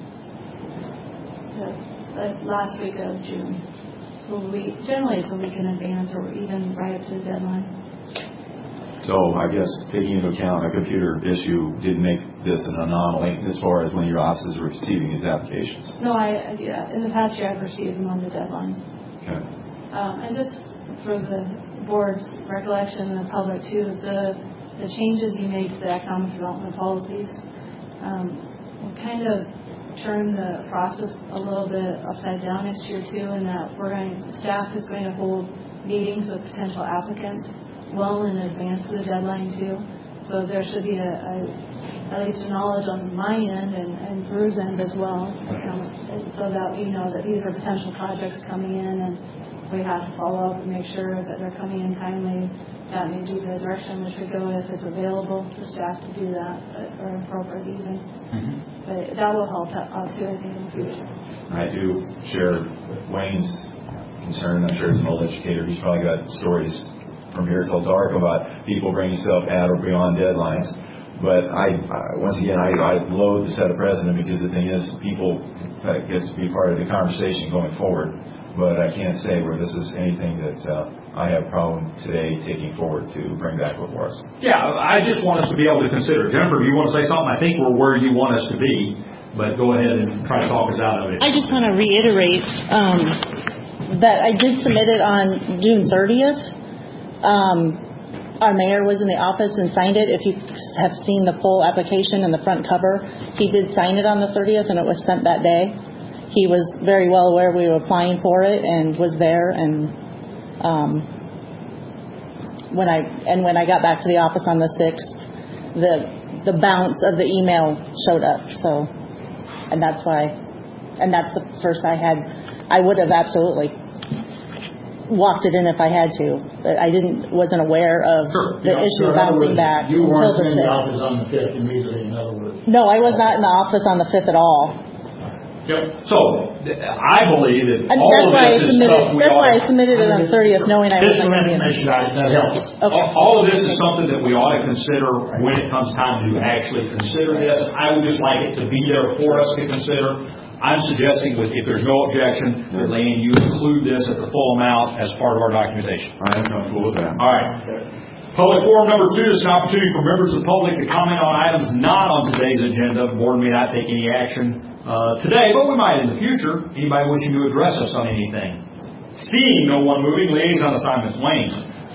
the, the last week of June. So we, generally it's a week in advance or even right up to the deadline. So I guess taking into account a computer issue did make this an anomaly as far as when your offices are receiving these applications. No, I, yeah, in the past year I've received them on the deadline. Okay. Um, and just for the board's recollection and the public too, the the changes you made to the economic development policies um, will kind of turn the process a little bit upside down next year too, in that we're going, staff is going to hold meetings with potential applicants well in advance of the deadline too. So there should be a, a at least a knowledge on my end and, and Drew's end as well, um, so that we know that these are potential projects coming in, and we have to follow up and make sure that they're coming in timely. That may be the direction which we go if it's available for staff to do that, or appropriate even. Mm-hmm. But that will help us too, I think, in the future. I do share Wayne's concern. I'm sure as an old educator, he's probably got stories from here till dark about people bringing stuff at or beyond deadlines. But I, I once again, I, I loathe to set a precedent, because the thing is, people that gets to be part of the conversation going forward. But I can't say where this is anything that uh, I have a problem today taking forward to bring back before us. Yeah, I just want us to be able to consider. Jennifer, if you want to say something, I think we're where you want us to be. but go ahead and try to talk us out of it. I just want to reiterate um, that I did submit it on June thirtieth. Um, our mayor was in the office and signed it. If you have seen the full application and the front cover, he did sign it on the thirtieth, and it was sent that day. He was very well aware we were applying for it and was there. And um, when I and when I got back to the office on the sixth, the the bounce of the email showed up. So, and that's why, and that's the first I had. I would have absolutely walked it in if I had to, but I didn't, wasn't aware of sure. the Yeah, issue so bouncing words, back you until weren't the in the sixth. office on the fifth immediately, in other words. No, I was not in the office on the fifth at all. Yep. So th- I believe that I mean, all that's of why I this is submitted. stuff we That's ought why I to- submitted it on the thirtieth, knowing I wasn't going to be in it. That helps. Okay. All- All of this is something that we ought to consider when it comes time to actually consider this. I would just like it to be there for us to consider. I'm suggesting that if there's no objection, that Leanne, you include this at the full amount as part of our documentation. I am comfortable with that. All right. Public forum number two is an opportunity for members of the public to comment on items not on today's agenda. The board may not take any action uh, today, but we might in the future. Anybody wishing to address us on anything? Seeing no one moving, liaison assignments. Wayne.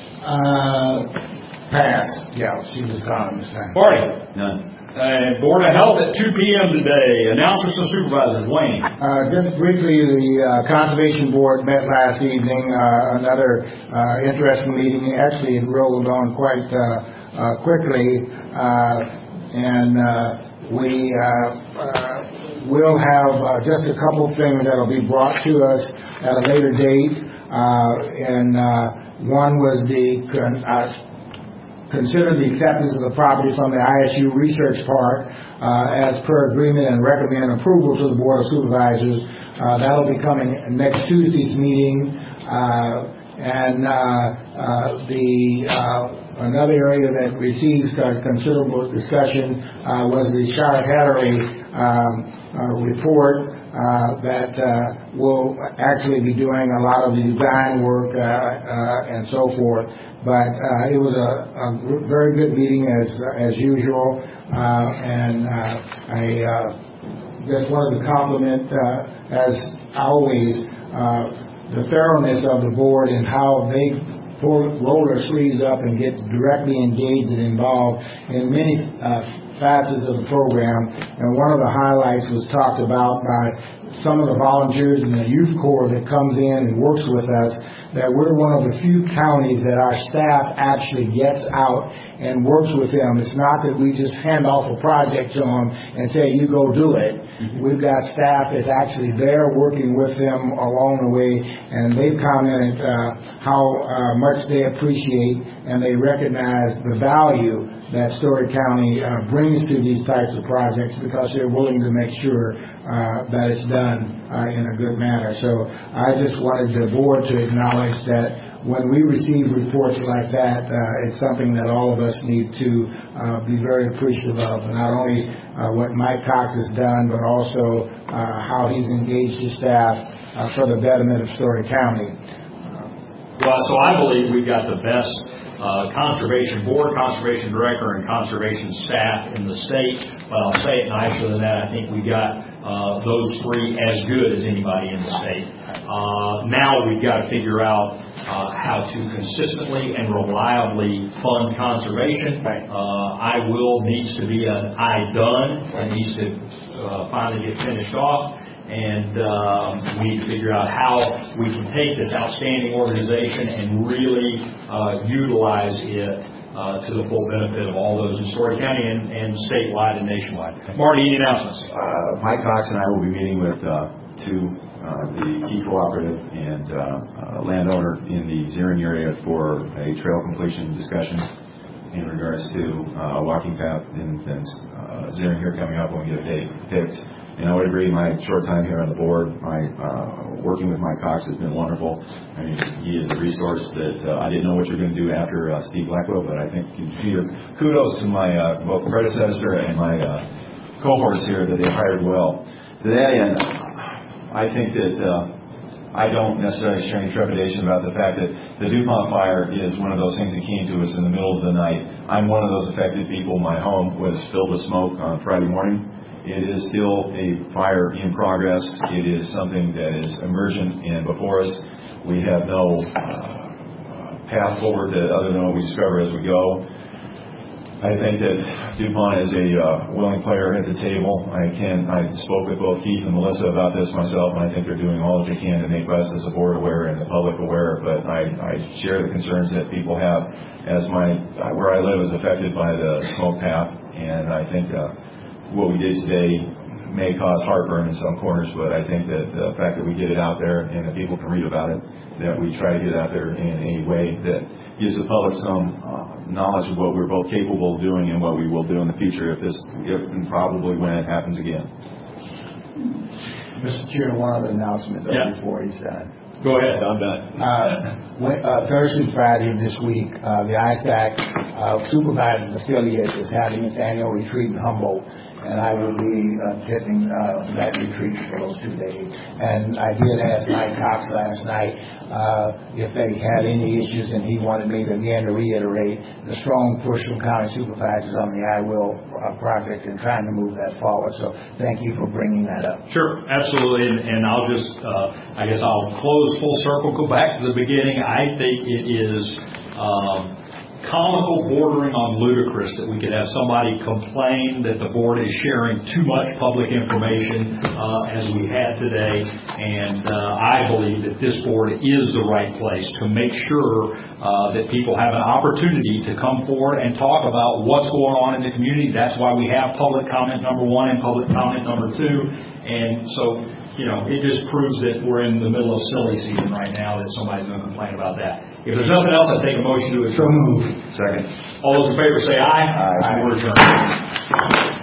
Uh, pass. Yeah, she was gone this time. Marty. None. Uh, Board of Health at two p.m. today. Announcements and supervisors. Wayne. Uh, just briefly, the uh, Conservation Board met last evening. Uh, another uh, interesting meeting. Actually, it rolled on quite uh, uh, quickly, uh, and uh, we uh, uh, will have uh, just a couple of things that will be brought to us at a later date. Uh, and uh, one was the uh, consider the acceptance of the property from the I S U Research Park uh, as per agreement and recommend approval to the Board of Supervisors. Uh, that will be coming next Tuesday's meeting. Uh, and uh, uh, the uh, another area that received uh, considerable discussion uh, was the Charlotte Hattery um, uh, report. Uh, that uh, will actually be doing a lot of the design work uh, uh, and so forth. But uh, it was a, a very good meeting as as usual, uh, and uh, I uh, just wanted to compliment, uh, as always, uh, the thoroughness of the board and how they pull, roll their sleeves up and get directly engaged and involved in many uh, facets of the program. And one of the highlights was talked about by some of the volunteers in the youth corps that comes in and works with us, that we're one of the few counties that our staff actually gets out and works with them. It's not that we just hand off a project to them and say, you go do it. Mm-hmm. We've got staff that's actually there working with them along the way, and they've commented uh, how uh, much they appreciate and they recognize the value that Story County uh, brings to these types of projects, because they're willing to make sure uh, that it's done uh, in a good manner. So I just wanted the board to acknowledge that when we receive reports like that, uh, it's something that all of us need to uh, be very appreciative of. And not only uh, what Mike Cox has done, but also uh, how he's engaged his staff uh, for the betterment of Story County. Well, so I believe we've got the best Uh, conservation board, conservation director, and conservation staff in the state. But I'll say it nicer than that. I think we've got uh, those three as good as anybody in the state. Uh, now we've got to figure out uh, how to consistently and reliably fund conservation. Uh, I will needs to be an I done. It needs to uh, finally get finished off. And um, we need to figure out how we can take this outstanding organization and really uh, utilize it uh, to the full benefit of all those in Story County and, and statewide and nationwide. Marty, any announcements? Uh, Mike Cox and I will be meeting with uh, two, uh, the Key Cooperative and uh, uh, landowner in the Zering area for a trail completion discussion in regards to uh, a walking path in, in uh, Zering here coming up when we get a date picked. And I would agree, my short time here on the board, my uh, working with Mike Cox has been wonderful. I mean, he is a resource that uh, I didn't know what you were going to do after uh, Steve Blackwell, but I think you kudos to my uh, both predecessor and my uh, cohorts here that they hired well. To that end, I think that uh, I don't necessarily share any trepidation about the fact that the DuPont fire is one of those things that came to us in the middle of the night. I'm one of those affected people. My home was filled with smoke on Friday morning. It is still a fire in progress. It is something that is emergent and before us. We have no uh, path forward to, other than what we discover as we go. I think that DuPont is a uh, willing player at the table. I can. I spoke with both Keith and Melissa about this myself, and I think they're doing all that they can to make us as a board aware and the public aware. But I, I share the concerns that people have, as my where I live is affected by the smoke path, and I think uh, what we did today may cause heartburn in some corners. But I think that the fact that we get it out there and that people can read about it, that we try to get it out there in a way that gives the public some uh, knowledge of what we're both capable of doing and what we will do in the future if this, if and probably when it happens again. Mister Chair, one other announcement though, yeah. before he's done. Go ahead, I'm done. Uh, when, uh, Thursday, Friday of this week, uh, the I S A C uh, Supervisors Affiliate is having its annual retreat in Humboldt, and I will be uh, attending uh, that retreat for those two days. And I did ask Mike Cox last night uh, if they had any issues, and he wanted me to again to reiterate the strong push from county supervisors on the I Will uh, project and trying to move that forward. So thank you for bringing that up. Sure, absolutely, and, and I'll just, uh, I guess I'll close full circle, go back to the beginning. I think it is um, comical, bordering on ludicrous that we could have somebody complain that the board is sharing too much public information uh, as we had today. And uh, I believe that this board is the right place to make sure uh, that people have an opportunity to come forward and talk about what's going on in the community. That's why we have public comment number one and public comment number two. And so, you know, it just proves that we're in the middle of silly season right now that somebody's going to complain about that. If there's nothing else, I'd take a motion to adjourn. So move. Second. All those in favor say aye. Aye. We're adjourned.